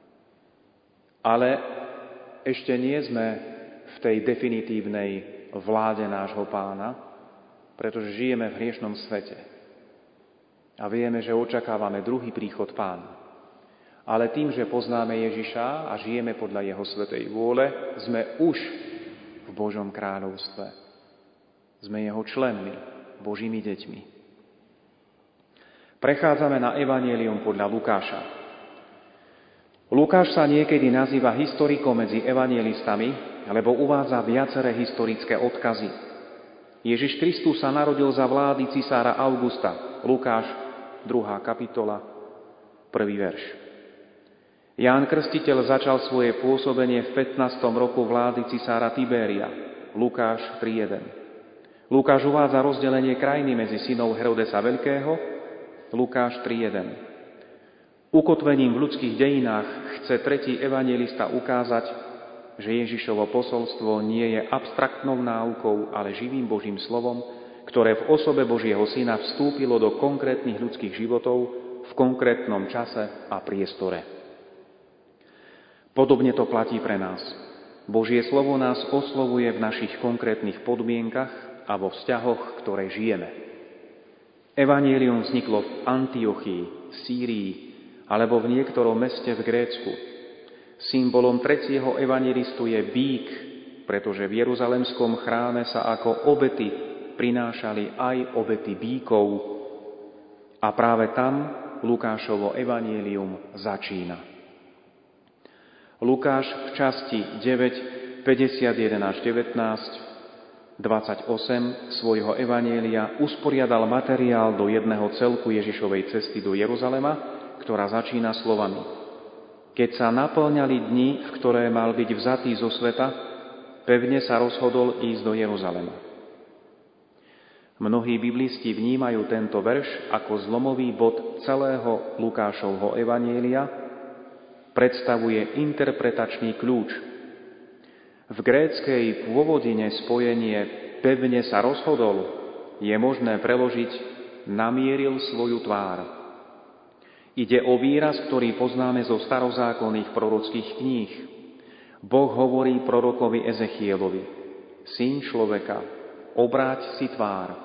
Ale ešte nie sme v tej definitívnej vláde nášho Pána, pretože žijeme v hriešnom svete. A vieme, že očakávame druhý príchod Pána. Ale tým, že poznáme Ježiša a žijeme podľa jeho svätej vôle, sme už v Božom kráľovstve. Sme jeho členmi, Božími deťmi. Prechádzame na evanjelium podľa Lukáša. Lukáš sa niekedy nazýva historikom medzi evanjelistami, lebo uvádza viaceré historické odkazy. Ježiš Kristus sa narodil za vlády cisára Augusta. Lukáš, 2. kapitola, 1. verš. Ján Krstiteľ začal svoje pôsobenie v 15. roku vlády cisára Tibéria. Lukáš 3.1. Lukáš uvádza rozdelenie krajiny medzi synov Herodesa Veľkého. Lukáš 3.1. Ukotvením v ľudských dejinách chce tretí evanjelista ukázať, že Ježišovo posolstvo nie je abstraktnou náukou, ale živým Božím slovom, ktoré v osobe Božieho Syna vstúpilo do konkrétnych ľudských životov v konkrétnom čase a priestore. Podobne to platí pre nás. Božie slovo nás oslovuje v našich konkrétnych podmienkach a vo vzťahoch, ktoré žijeme. Evanjelium vzniklo v Antiochii, Sýrii, alebo v niektorom meste v Grécku. Symbolom tretieho evanjelistu je bík, pretože v Jeruzalemskom chráme sa ako obety prinášali aj obety bíkov. A práve tam Lukášovo evanjelium začína. Lukáš v časti 9, 51 až 19, 28 svojho evanjelia usporiadal materiál do jedného celku Ježišovej cesty do Jeruzalema, ktorá začína slovami: Keď sa naplňali dni, v ktoré mal byť vzatý zo sveta, pevne sa rozhodol ísť do Jeruzalema. Mnohí biblisti vnímajú tento verš ako zlomový bod celého Lukášovho evanjelia, predstavuje interpretačný kľúč. V gréckej pôvodine spojenie pevne sa rozhodol je možné preložiť namieril svoju tvár. Ide o výraz, ktorý poznáme zo starozákonných prorockých kníh. Boh hovorí prorokovi Ezechielovi: Syn človeka, obráť si tvár,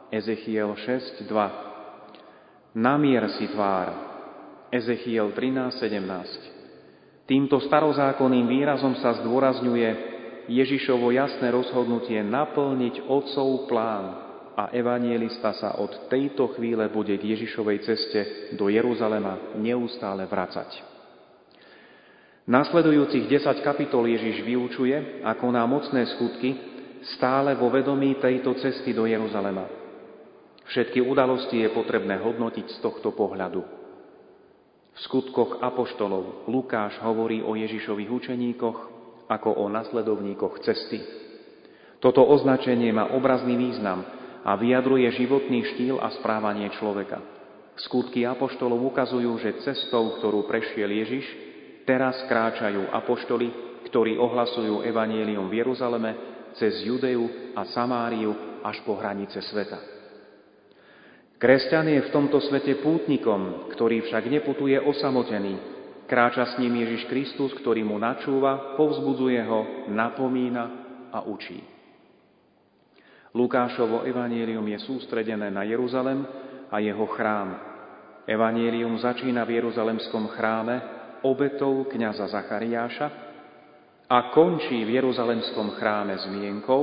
Ezechiel 6:2. Namier si tvár. Ezechiel 13:17. Týmto starozákonným výrazom sa zdôrazňuje Ježišovo jasné rozhodnutie naplniť Otcov plán a evanjelista sa od tejto chvíle bude k Ježišovej ceste do Jeruzalema neustále vracať. Nasledujúcich 10 kapitol Ježiš vyučuje, ako na mocné skutky, stále vo vedomí tejto cesty do Jeruzalema. Všetky udalosti je potrebné hodnotiť z tohto pohľadu. V skutkoch apoštolov Lukáš hovorí o Ježišových učeníkoch ako o nasledovníkoch cesty. Toto označenie má obrazný význam a vyjadruje životný štýl a správanie človeka. Skutky apoštolov ukazujú, že cestou, ktorú prešiel Ježiš, teraz kráčajú apoštoli, ktorí ohlasujú evanjelium v Jeruzaleme cez Judeu a Samáriu až po hranice sveta. Kresťan je v tomto svete pútnikom, ktorý však neputuje osamotený. Kráča s ním Ježiš Kristus, ktorý mu načúva, povzbudzuje ho, napomína a učí. Lukášovo evanjelium je sústredené na Jeruzalem a jeho chrám. Evanjelium začína v Jeruzalemskom chráme obetou kňaza Zachariáša a končí v Jeruzalemskom chráme zmienkou,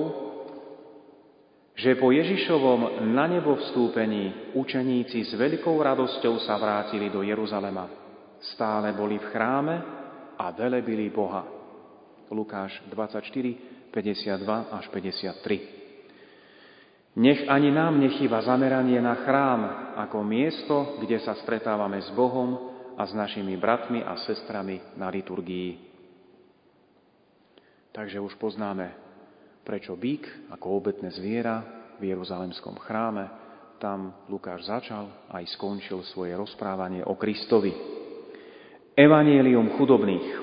že po Ježišovom na nebo vstúpení učeníci s veľkou radosťou sa vrátili do Jeruzalema. Stále boli v chráme a velebili Boha. Lukáš 24, 52 až 53. Nech ani nám nechýba zameranie na chrám ako miesto, kde sa stretávame s Bohom a s našimi bratmi a sestrami na liturgii. Takže už poznáme, prečo bík ako obetné zviera v Jeruzalemskom chráme. Tam Lukáš začal aj skončil svoje rozprávanie o Kristovi. Evanjelium chudobných.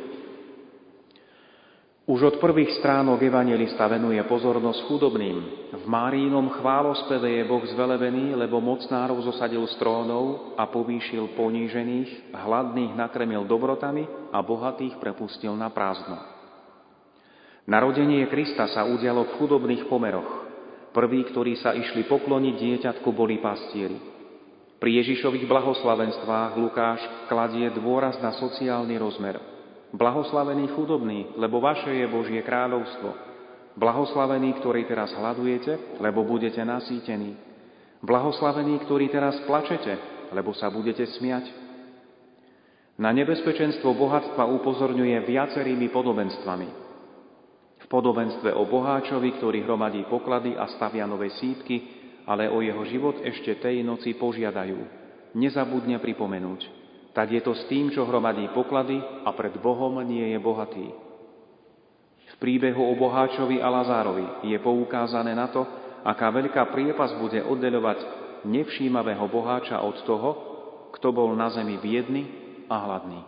Už od prvých stránok evanjelista venuje pozornosť chudobným. V Máriinom chválospeve je Boh zvelebený, lebo mocnárov zosadil z trónov a povýšil ponížených, hladných nakrmil dobrotami a bohatých prepustil na prázdno. Narodenie Krista sa udialo v chudobných pomeroch. Prví, ktorí sa išli pokloniť dieťatku, boli pastieri. Pri Ježišových blahoslavenstvách Lukáš kladie dôraz na sociálny rozmer. Blahoslavení chudobní, lebo vaše je Božie kráľovstvo. Blahoslavení, ktorí teraz hladujete, lebo budete nasýtení. Blahoslavení, ktorí teraz plačete, lebo sa budete smiať. Na nebezpečenstvo bohatstva upozorňuje viacerými podobenstvami. V podobenstve o boháčovi, ktorý hromadí poklady a stavia nové sýpky, ale o jeho život ešte tej noci požiadajú. Nezabudne pripomenúť. Tak je to s tým, čo hromadí poklady a pred Bohom nie je bohatý. V príbehu o boháčovi a Lazárovi je poukázané na to, aká veľká priepas bude oddeľovať nevšímavého boháča od toho, kto bol na zemi biedny a hladný.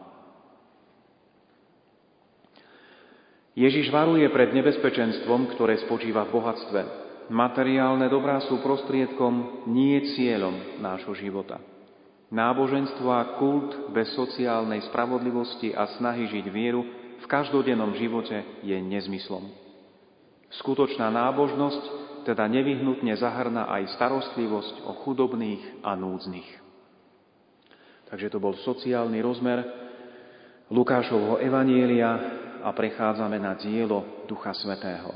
Ježiš varuje pred nebezpečenstvom, ktoré spočíva v bohatstve. Materiálne dobrá sú prostriedkom, nie cieľom nášho života. Náboženstvo a kult bez sociálnej spravodlivosti a snahy žiť vieru v každodennom živote je nezmyslom. Skutočná nábožnosť teda nevyhnutne zahrná aj starostlivosť o chudobných a núdznych. Takže to bol sociálny rozmer Lukášovho evanjelia a prechádzame na dielo Ducha Svätého.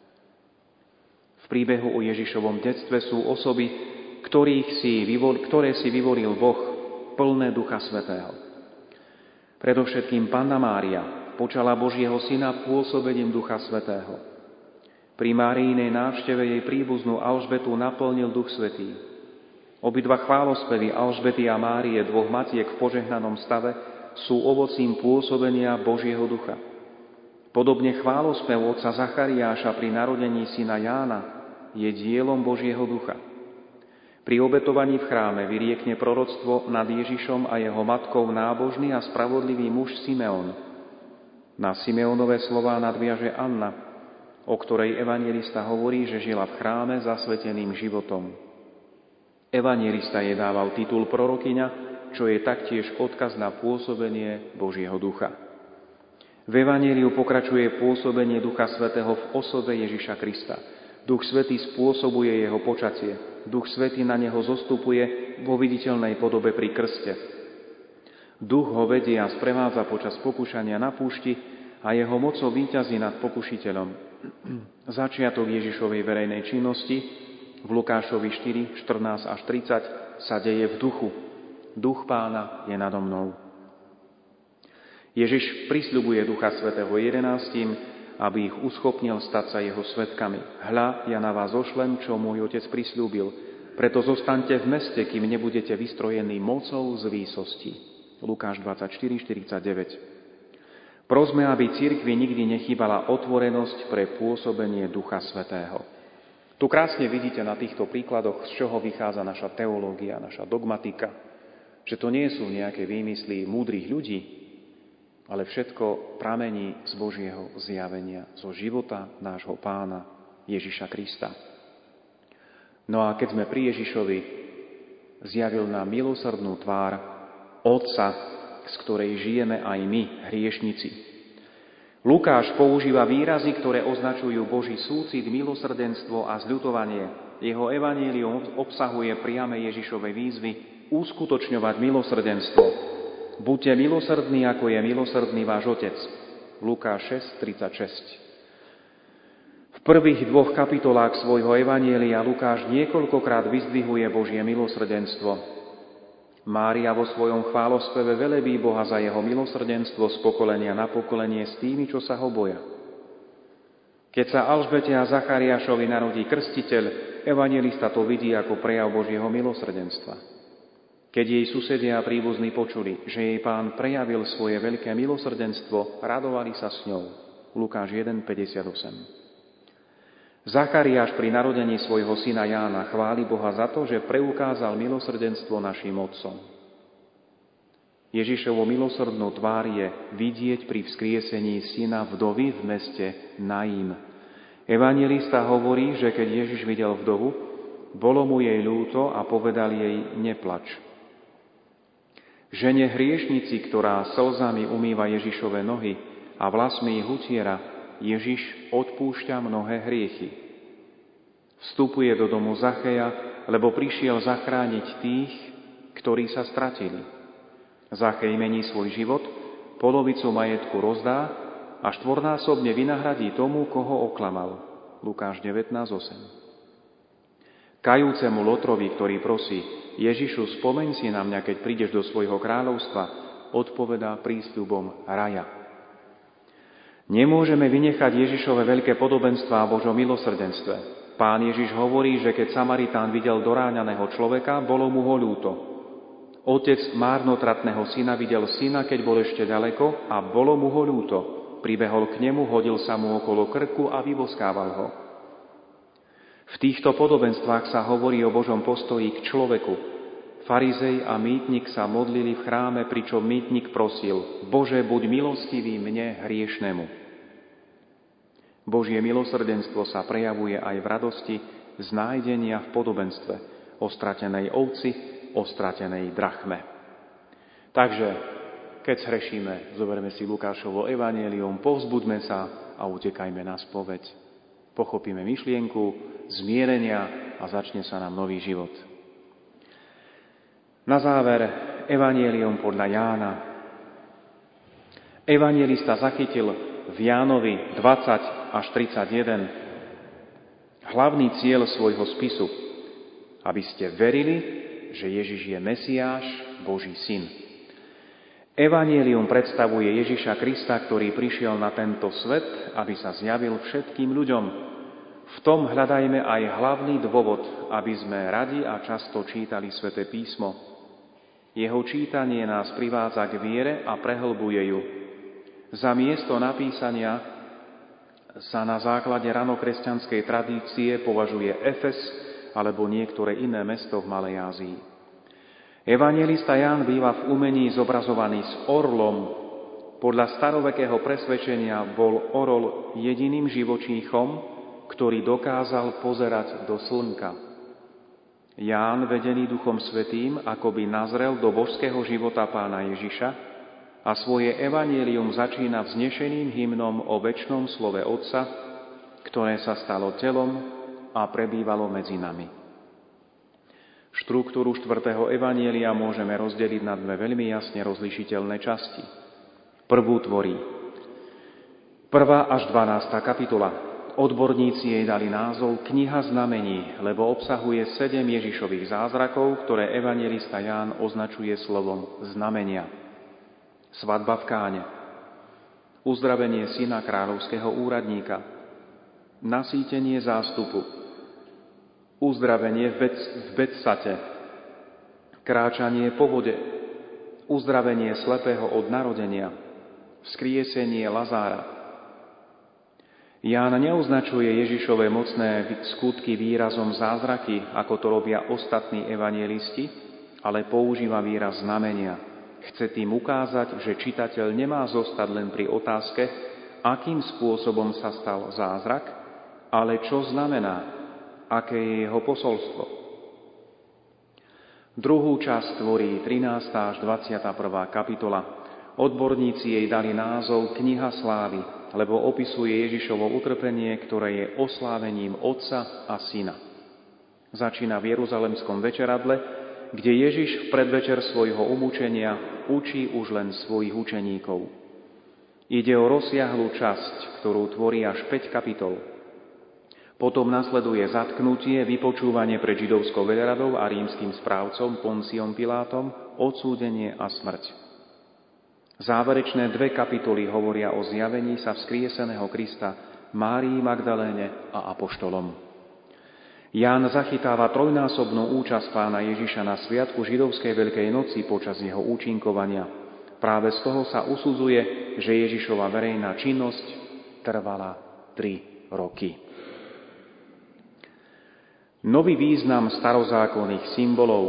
V príbehu o Ježišovom detstve sú osoby, ktoré si vyvolil Boh, plné Ducha Svätého. Predovšetkým Panna Mária počala Božieho syna pôsobením Ducha Svätého. Pri Máriinej návšteve jej príbuznú Alžbetu naplnil Duch Svätý. Obidva chválospevy Alžbety a Márie, dvoch matiek v požehnanom stave, sú ovocím pôsobenia Božieho Ducha. Podobne chválospev otca Zachariáša pri narodení syna Jána je dielom Božieho Ducha. Pri obetovaní v chráme vyriekne proroctvo nad Ježišom a jeho matkou nábožný a spravodlivý muž Simeon. Na Simeonové slová nadviaže Anna, o ktorej evanjelista hovorí, že žila v chráme zasveteným životom. Evanjelista jej dával titul prorokyňa, čo je taktiež odkaz na pôsobenie Božieho Ducha. V evanjeliu pokračuje pôsobenie Ducha Svätého v osobe Ježiša Krista. Duch Svätý spôsobuje jeho počatie. Duch Svätý na neho zostupuje vo viditeľnej podobe pri krste. Duch ho vedie a sprevádza počas pokúšania na púšti a jeho mocou víťazí nad pokušiteľom. Začiatok Ježišovej verejnej činnosti v Lukášovi 4, 14 až 30 sa deje v duchu. Duch Pána je nado mnou. Ježiš prisľubuje Ducha Svätého 11, aby ich uschopnil stať sa jeho svedkami. Hľa, ja na vás zošlem, čo môj Otec prisľúbil. Preto zostaňte v meste, kým nebudete vystrojení mocou z výsosti. Lukáš 24:49. Prosme, aby cirkvi nikdy nechýbala otvorenosť pre pôsobenie Ducha Svätého. Tu krásne vidíte na týchto príkladoch, z čoho vychádza naša teológia, naša dogmatika, že to nie sú nejaké výmysly múdrych ľudí, ale všetko pramení z Božieho zjavenia, zo života nášho Pána Ježiša Krista. No a keď sme pri Ježišovi, zjavil nám milosrdnú tvár Otca, z ktorej žijeme aj my, hriešnici. Lukáš používa výrazy, ktoré označujú Boží súcit, milosrdenstvo a zľutovanie. Jeho evanjelium obsahuje priame Ježišove výzvy uskutočňovať milosrdenstvo. Buďte milosrdní, ako je milosrdný váš Otec. Lukáš 6:36. V prvých 2 kapitolách svojho evanjelia Lukáš niekoľkokrát vyzdvihuje Božie milosrdenstvo. Mária vo svojom chválospeve velebí Boha za jeho milosrdenstvo z pokolenia na pokolenie s tými, čo sa ho boja. Keď sa Alžbete a Zachariášovi narodí krstiteľ, evanjelista to vidí ako prejav Božieho milosrdenstva. Keď jej susedia a príbuzní počuli, že jej Pán prejavil svoje veľké milosrdenstvo, radovali sa s ňou. Lukáš 1:58. Zachariáš pri narodení svojho syna Jána chváli Boha za to, že preukázal milosrdenstvo našim otcom. Ježišovo milosrdnú tvár je vidieť pri vzkriesení syna vdovy v meste Naím. Evanjelista hovorí, že keď Ježiš videl vdovu, bolo mu jej ľúto a povedal jej: neplač. Žene hriešnici, ktorá slzami umýva Ježišove nohy a vlasmi ich utiera, Ježiš odpúšťa mnohé hriechy. Vstupuje do domu Zacheja, lebo prišiel zachrániť tých, ktorí sa stratili. Zachej mení svoj život, polovicu majetku rozdá a 4-násobne vynahradí tomu, koho oklamal. Lukáš 19:8. Kajúcemu Lotrovi, ktorý prosí: Ježišu, spomeň si na mňa, keď prídeš do svojho kráľovstva, odpovedá prísľubom raja. Nemôžeme vynechať Ježišove veľké podobenstvá o Božom milosrdenstve. Pán Ježiš hovorí, že keď Samaritán videl doráňaného človeka, bolo mu ho ľúto. Otec márnotratného syna videl syna, keď bol ešte ďaleko, a bolo mu ho ľúto. Pribehol k nemu, hodil sa mu okolo krku a vyboskával ho. V týchto podobenstvách sa hovorí o Božom postoji k človeku. Farizej a mýtnik sa modlili v chráme, pričom mýtnik prosil: Bože, buď milostivý mne, hriešnemu. Božie milosrdenstvo sa prejavuje aj v radosti z nájdenia v podobenstve o stratenej ovci, o stratenej drachme. Takže, keď zhrešíme, zoberme si Lukášovo evanjelium, povzbuďme sa a utekajme na spoveď. Pochopíme myšlienku zmierenia a začne sa nám nový život. Na záver evanjelium podľa Jána. Evanjelista zachytil v Jánovi 20 až 31 hlavný cieľ svojho spisu, aby ste verili, že Ježiš je Mesiáš, Boží syn. Evanjelium predstavuje Ježiša Krista, ktorý prišiel na tento svet, aby sa zjavil všetkým ľuďom. V tom hľadajme aj hlavný dôvod, aby sme radi a často čítali Sväté písmo. Jeho čítanie nás privádza k viere a prehlbuje ju. Za miesto napísania sa na základe ranokresťanskej tradície považuje Efes alebo niektoré iné mesto v Malej Ázii. Evanjelista Ján býva v umení zobrazovaný s orlom. Podľa starovekého presvedčenia bol orol jediným živočíchom, ktorý dokázal pozerať do slnka. Ján, vedený Duchom Svätým, akoby nazrel do božského života Pána Ježiša a svoje evanjelium začína vznešeným hymnom o večnom slove Otca, ktoré sa stalo telom a prebývalo medzi nami. Štruktúru 4. evanjelia môžeme rozdeliť na dve veľmi jasne rozlišiteľné časti. Prvú tvorí 1. až 12. kapitola. Odborníci jej dali názov Kniha znamení, lebo obsahuje 7 Ježišových zázrakov, ktoré evanjelista Ján označuje slovom znamenia. Svadba v Káne, uzdravenie syna kráľovského úradníka, nasýtenie zástupu, uzdravenie v Betsate, kráčanie po vode, uzdravenie slepého od narodenia, vzkriesenie Lazára. Ján neoznačuje Ježišove mocné skutky výrazom zázraky, ako to robia ostatní evanjelisti, ale používa výraz znamenia. Chce tým ukázať, že čitateľ nemá zostať len pri otázke, akým spôsobom sa stal zázrak, ale čo znamená, aké je jeho posolstvo. Druhú časť tvorí 13. až 21. kapitola. Odborníci jej dali názov Kniha slávy, lebo opisuje Ježišovo utrpenie, ktoré je oslávením Otca a Syna. Začína v Jeruzalemskom večeradle, kde Ježiš v predvečer svojho umúčenia učí už len svojich učeníkov. Ide o rozsiahlu časť, ktorú tvorí až 5 kapitol. Potom nasleduje zatknutie, vypočúvanie pred židovskou veľradou a rímskym správcom Ponciom Pilátom, odsúdenie a smrť. Záverečné 2 kapitoly hovoria o zjavení sa vzkrieseného Krista Márii Magdaléne a apoštolom. Ján zachytáva trojnásobnú účasť Pána Ježiša na sviatku židovskej Veľkej noci počas jeho účinkovania. Práve z toho sa usudzuje, že Ježišova verejná činnosť trvala 3 roky. Nový význam starozákonných symbolov.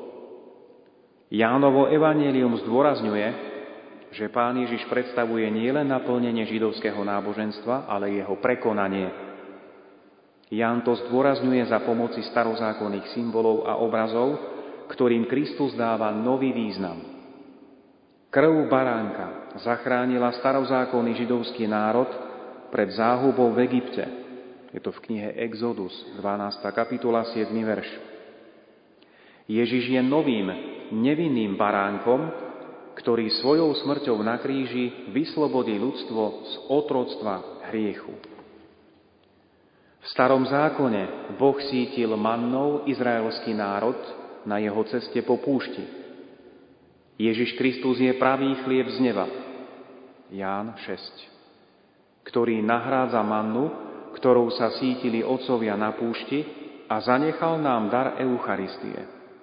Jánovo evanjelium zdôrazňuje, že Pán Ježiš predstavuje nielen naplnenie židovského náboženstva, ale jeho prekonanie. Ján to zdôrazňuje za pomoci starozákonných symbolov a obrazov, ktorým Kristus dáva nový význam. Krv baránka zachránila starozákonný židovský národ pred záhubou v Egypte. Je to v knihe Exodus, 12. kapitola, 7. verš. Ježiš je novým, nevinným baránkom, ktorý svojou smrťou na kríži vyslobodí ľudstvo z otroctva hriechu. V starom zákone Boh sítil mannou izraelský národ na jeho ceste po púšti. Ježiš Kristus je pravý chlieb z neba, Ján 6, ktorý nahrádza mannu, ktorou sa sítili otcovia na púšti a zanechal nám dar Eucharistie.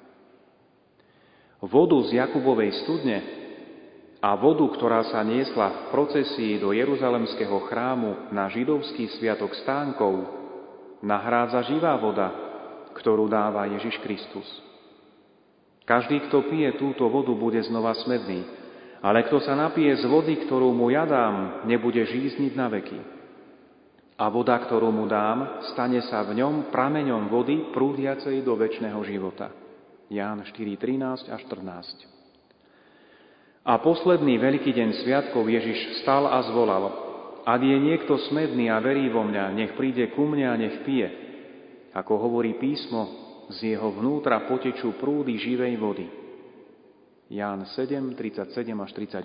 Vodu z Jakubovej studne a vodu, ktorá sa niesla v procesii do Jeruzalemského chrámu na židovský sviatok stánkov, nahrádza živá voda, ktorú dáva Ježiš Kristus. Každý, kto pije túto vodu, bude znova smedný, ale kto sa napije z vody, ktorú mu ja dám, nebude žízniť na veky. A voda, ktorú mu dám, stane sa v ňom prameňom vody prúdiacej do večného života. Ján 4:13 až 14. A posledný veľký deň sviatkov Ježiš vstal a zvolal: Ak je niekto smedný a verí vo mňa, nech príde ku mne a nech pije. Ako hovorí písmo, z jeho vnútra potečú prúdy živej vody. Ján 7:37 až 38.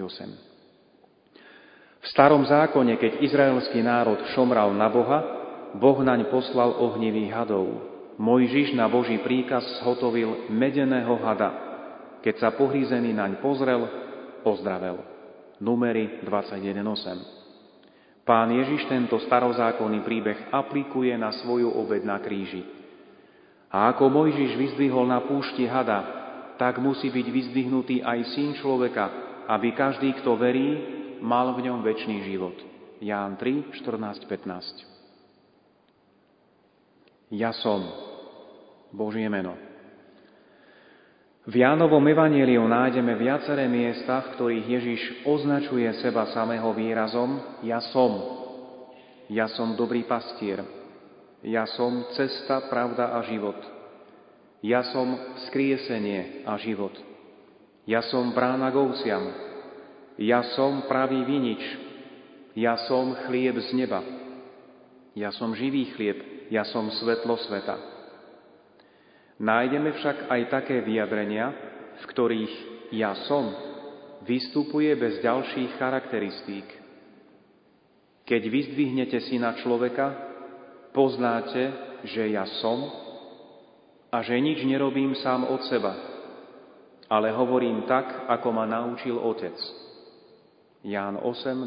V starom zákone, keď izraelský národ šomral na Boha, Boh naň poslal ohnivých hadov. Mojžiš na Boží príkaz zhotovil medeného hada. Keď sa pohrízený naň pozrel, ozdravel. Númery 21:8. Pán Ježiš tento starozákonný príbeh aplikuje na svoju obeť na kríži. A ako Mojžiš vyzdvihol na púšti hada, tak musí byť vyzdvihnutý aj Syn človeka, aby každý, kto verí, mal v ňom večný život. Ján 3:14-15. Ja som, Božie meno. V Jánovom evanjeliu nájdeme viaceré miesta, v ktorých Ježiš označuje seba samého výrazom Ja som. Ja som dobrý pastier. Ja som cesta, pravda a život. Ja som vzkriesenie a život. Ja som brána k ovciam. Ja som pravý vinič. Ja som chlieb z neba. Ja som živý chlieb, ja som svetlo sveta. Nájdeme však aj také vyjadrenia, v ktorých ja som vystupuje bez ďalších charakteristík. Keď vyzdvihnete Syna človeka, poznáte, že ja som a že nič nerobím sám od seba, ale hovorím tak, ako ma naučil Otec. Ján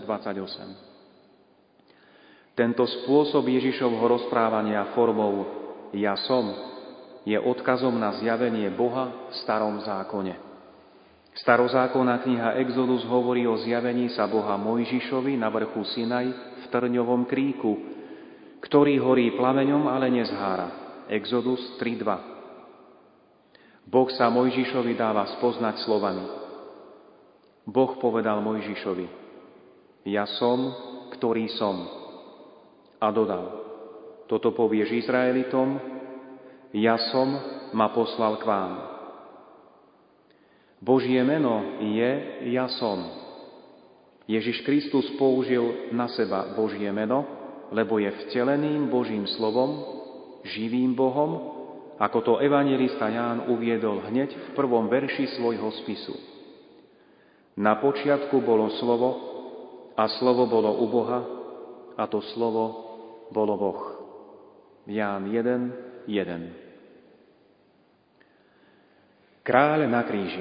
8:28. Tento spôsob Ježišovho rozprávania formou ja som je odkazom na zjavenie Boha v Starom zákone. Starozákonná kniha Exodus hovorí o zjavení sa Boha Mojžišovi na vrchu Sinaj v trňovom kríku, ktorý horí plameňom, ale nezhára. Exodus 3:2. Boh sa Mojžišovi dáva spoznať slovami. Boh povedal Mojžišovi, ja som, ktorý som. A dodal, toto povieš Izraelitom, ja som ma poslal k vám. Božie meno je ja som. Ježiš Kristus použil na seba Božie meno, lebo je vteleným Božím slovom, živým Bohom, ako to evanjelista Ján uviedol hneď v prvom verši svojho spisu. Na počiatku bolo slovo a slovo bolo u Boha a to slovo bolo Boh. Ján 1:1. Kráľ na kríži.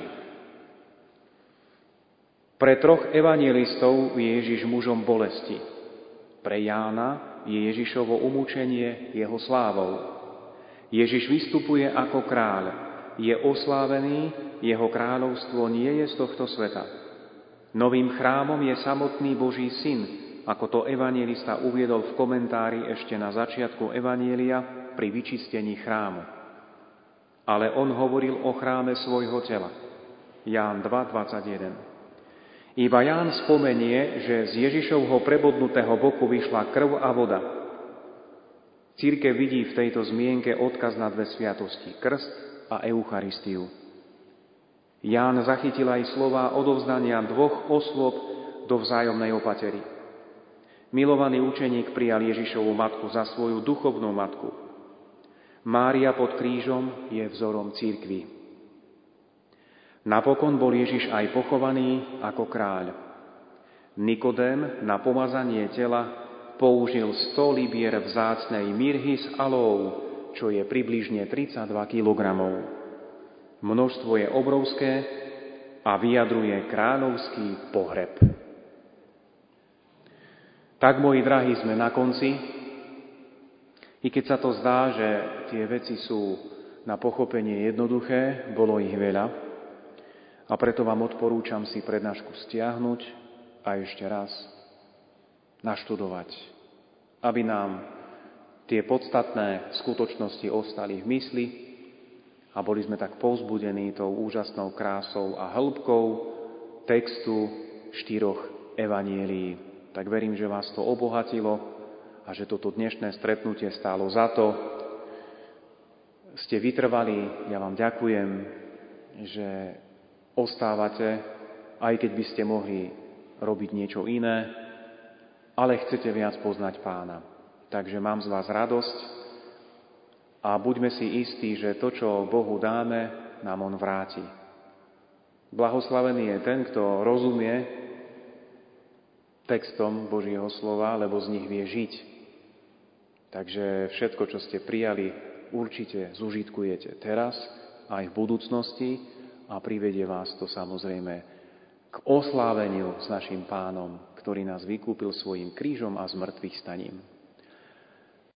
Pre troch evanjelistov je Ježiš mužom bolesti. Pre Jána je Ježišovo umúčenie jeho slávou. Ježiš vystupuje ako kráľ, je oslávený, jeho kráľovstvo nie je z tohto sveta. Novým chrámom je samotný Boží syn, ako to evanjelista uviedol v komentári ešte na začiatku evanjelia pri vyčistení chrámu. Ale on hovoril o chráme svojho tela. Ján 2:21. Iba Ján spomenie, že z Ježišovho prebodnutého boku vyšla krv a voda. Cirkev vidí v tejto zmienke odkaz na dve sviatosti, krst a Eucharistiu. Ján zachytil aj slová odovzdania dvoch osôb do vzájomnej opatery. Milovaný učeník prijal Ježišovu matku za svoju duchovnú matku. Mária pod krížom je vzorom cirkvi. Napokon bol Ježiš aj pochovaný ako kráľ. Nikodém na pomazanie tela použil 100 libier vzácnej mirhy s alóou, čo je približne 32 kg. Množstvo je obrovské a vyjadruje kráľovský pohreb. Tak, moji drahí, sme na konci. I keď sa to zdá, že tie veci sú na pochopenie jednoduché, bolo ich veľa. A preto vám odporúčam si prednášku stiahnuť a ešte raz naštudovať, aby nám tie podstatné skutočnosti ostali v mysli a boli sme tak povzbudení tou úžasnou krásou a hĺbkou textu 4 evanjelií. Tak verím, že vás to obohatilo a že toto dnešné stretnutie stálo za to. Ste vytrvali, ja vám ďakujem, že ostávate, aj keď by ste mohli robiť niečo iné, ale chcete viac poznať Pána. Takže mám z vás radosť a buďme si istí, že to, čo Bohu dáme, nám On vráti. Blahoslavený je ten, kto rozumie textom Božieho slova, lebo z nich vie žiť. Takže všetko, čo ste prijali, určite zužitkujete teraz, aj v budúcnosti a privedie vás to samozrejme k osláveniu s našim Pánom, ktorý nás vykúpil svojím krížom a zmŕtvych staním.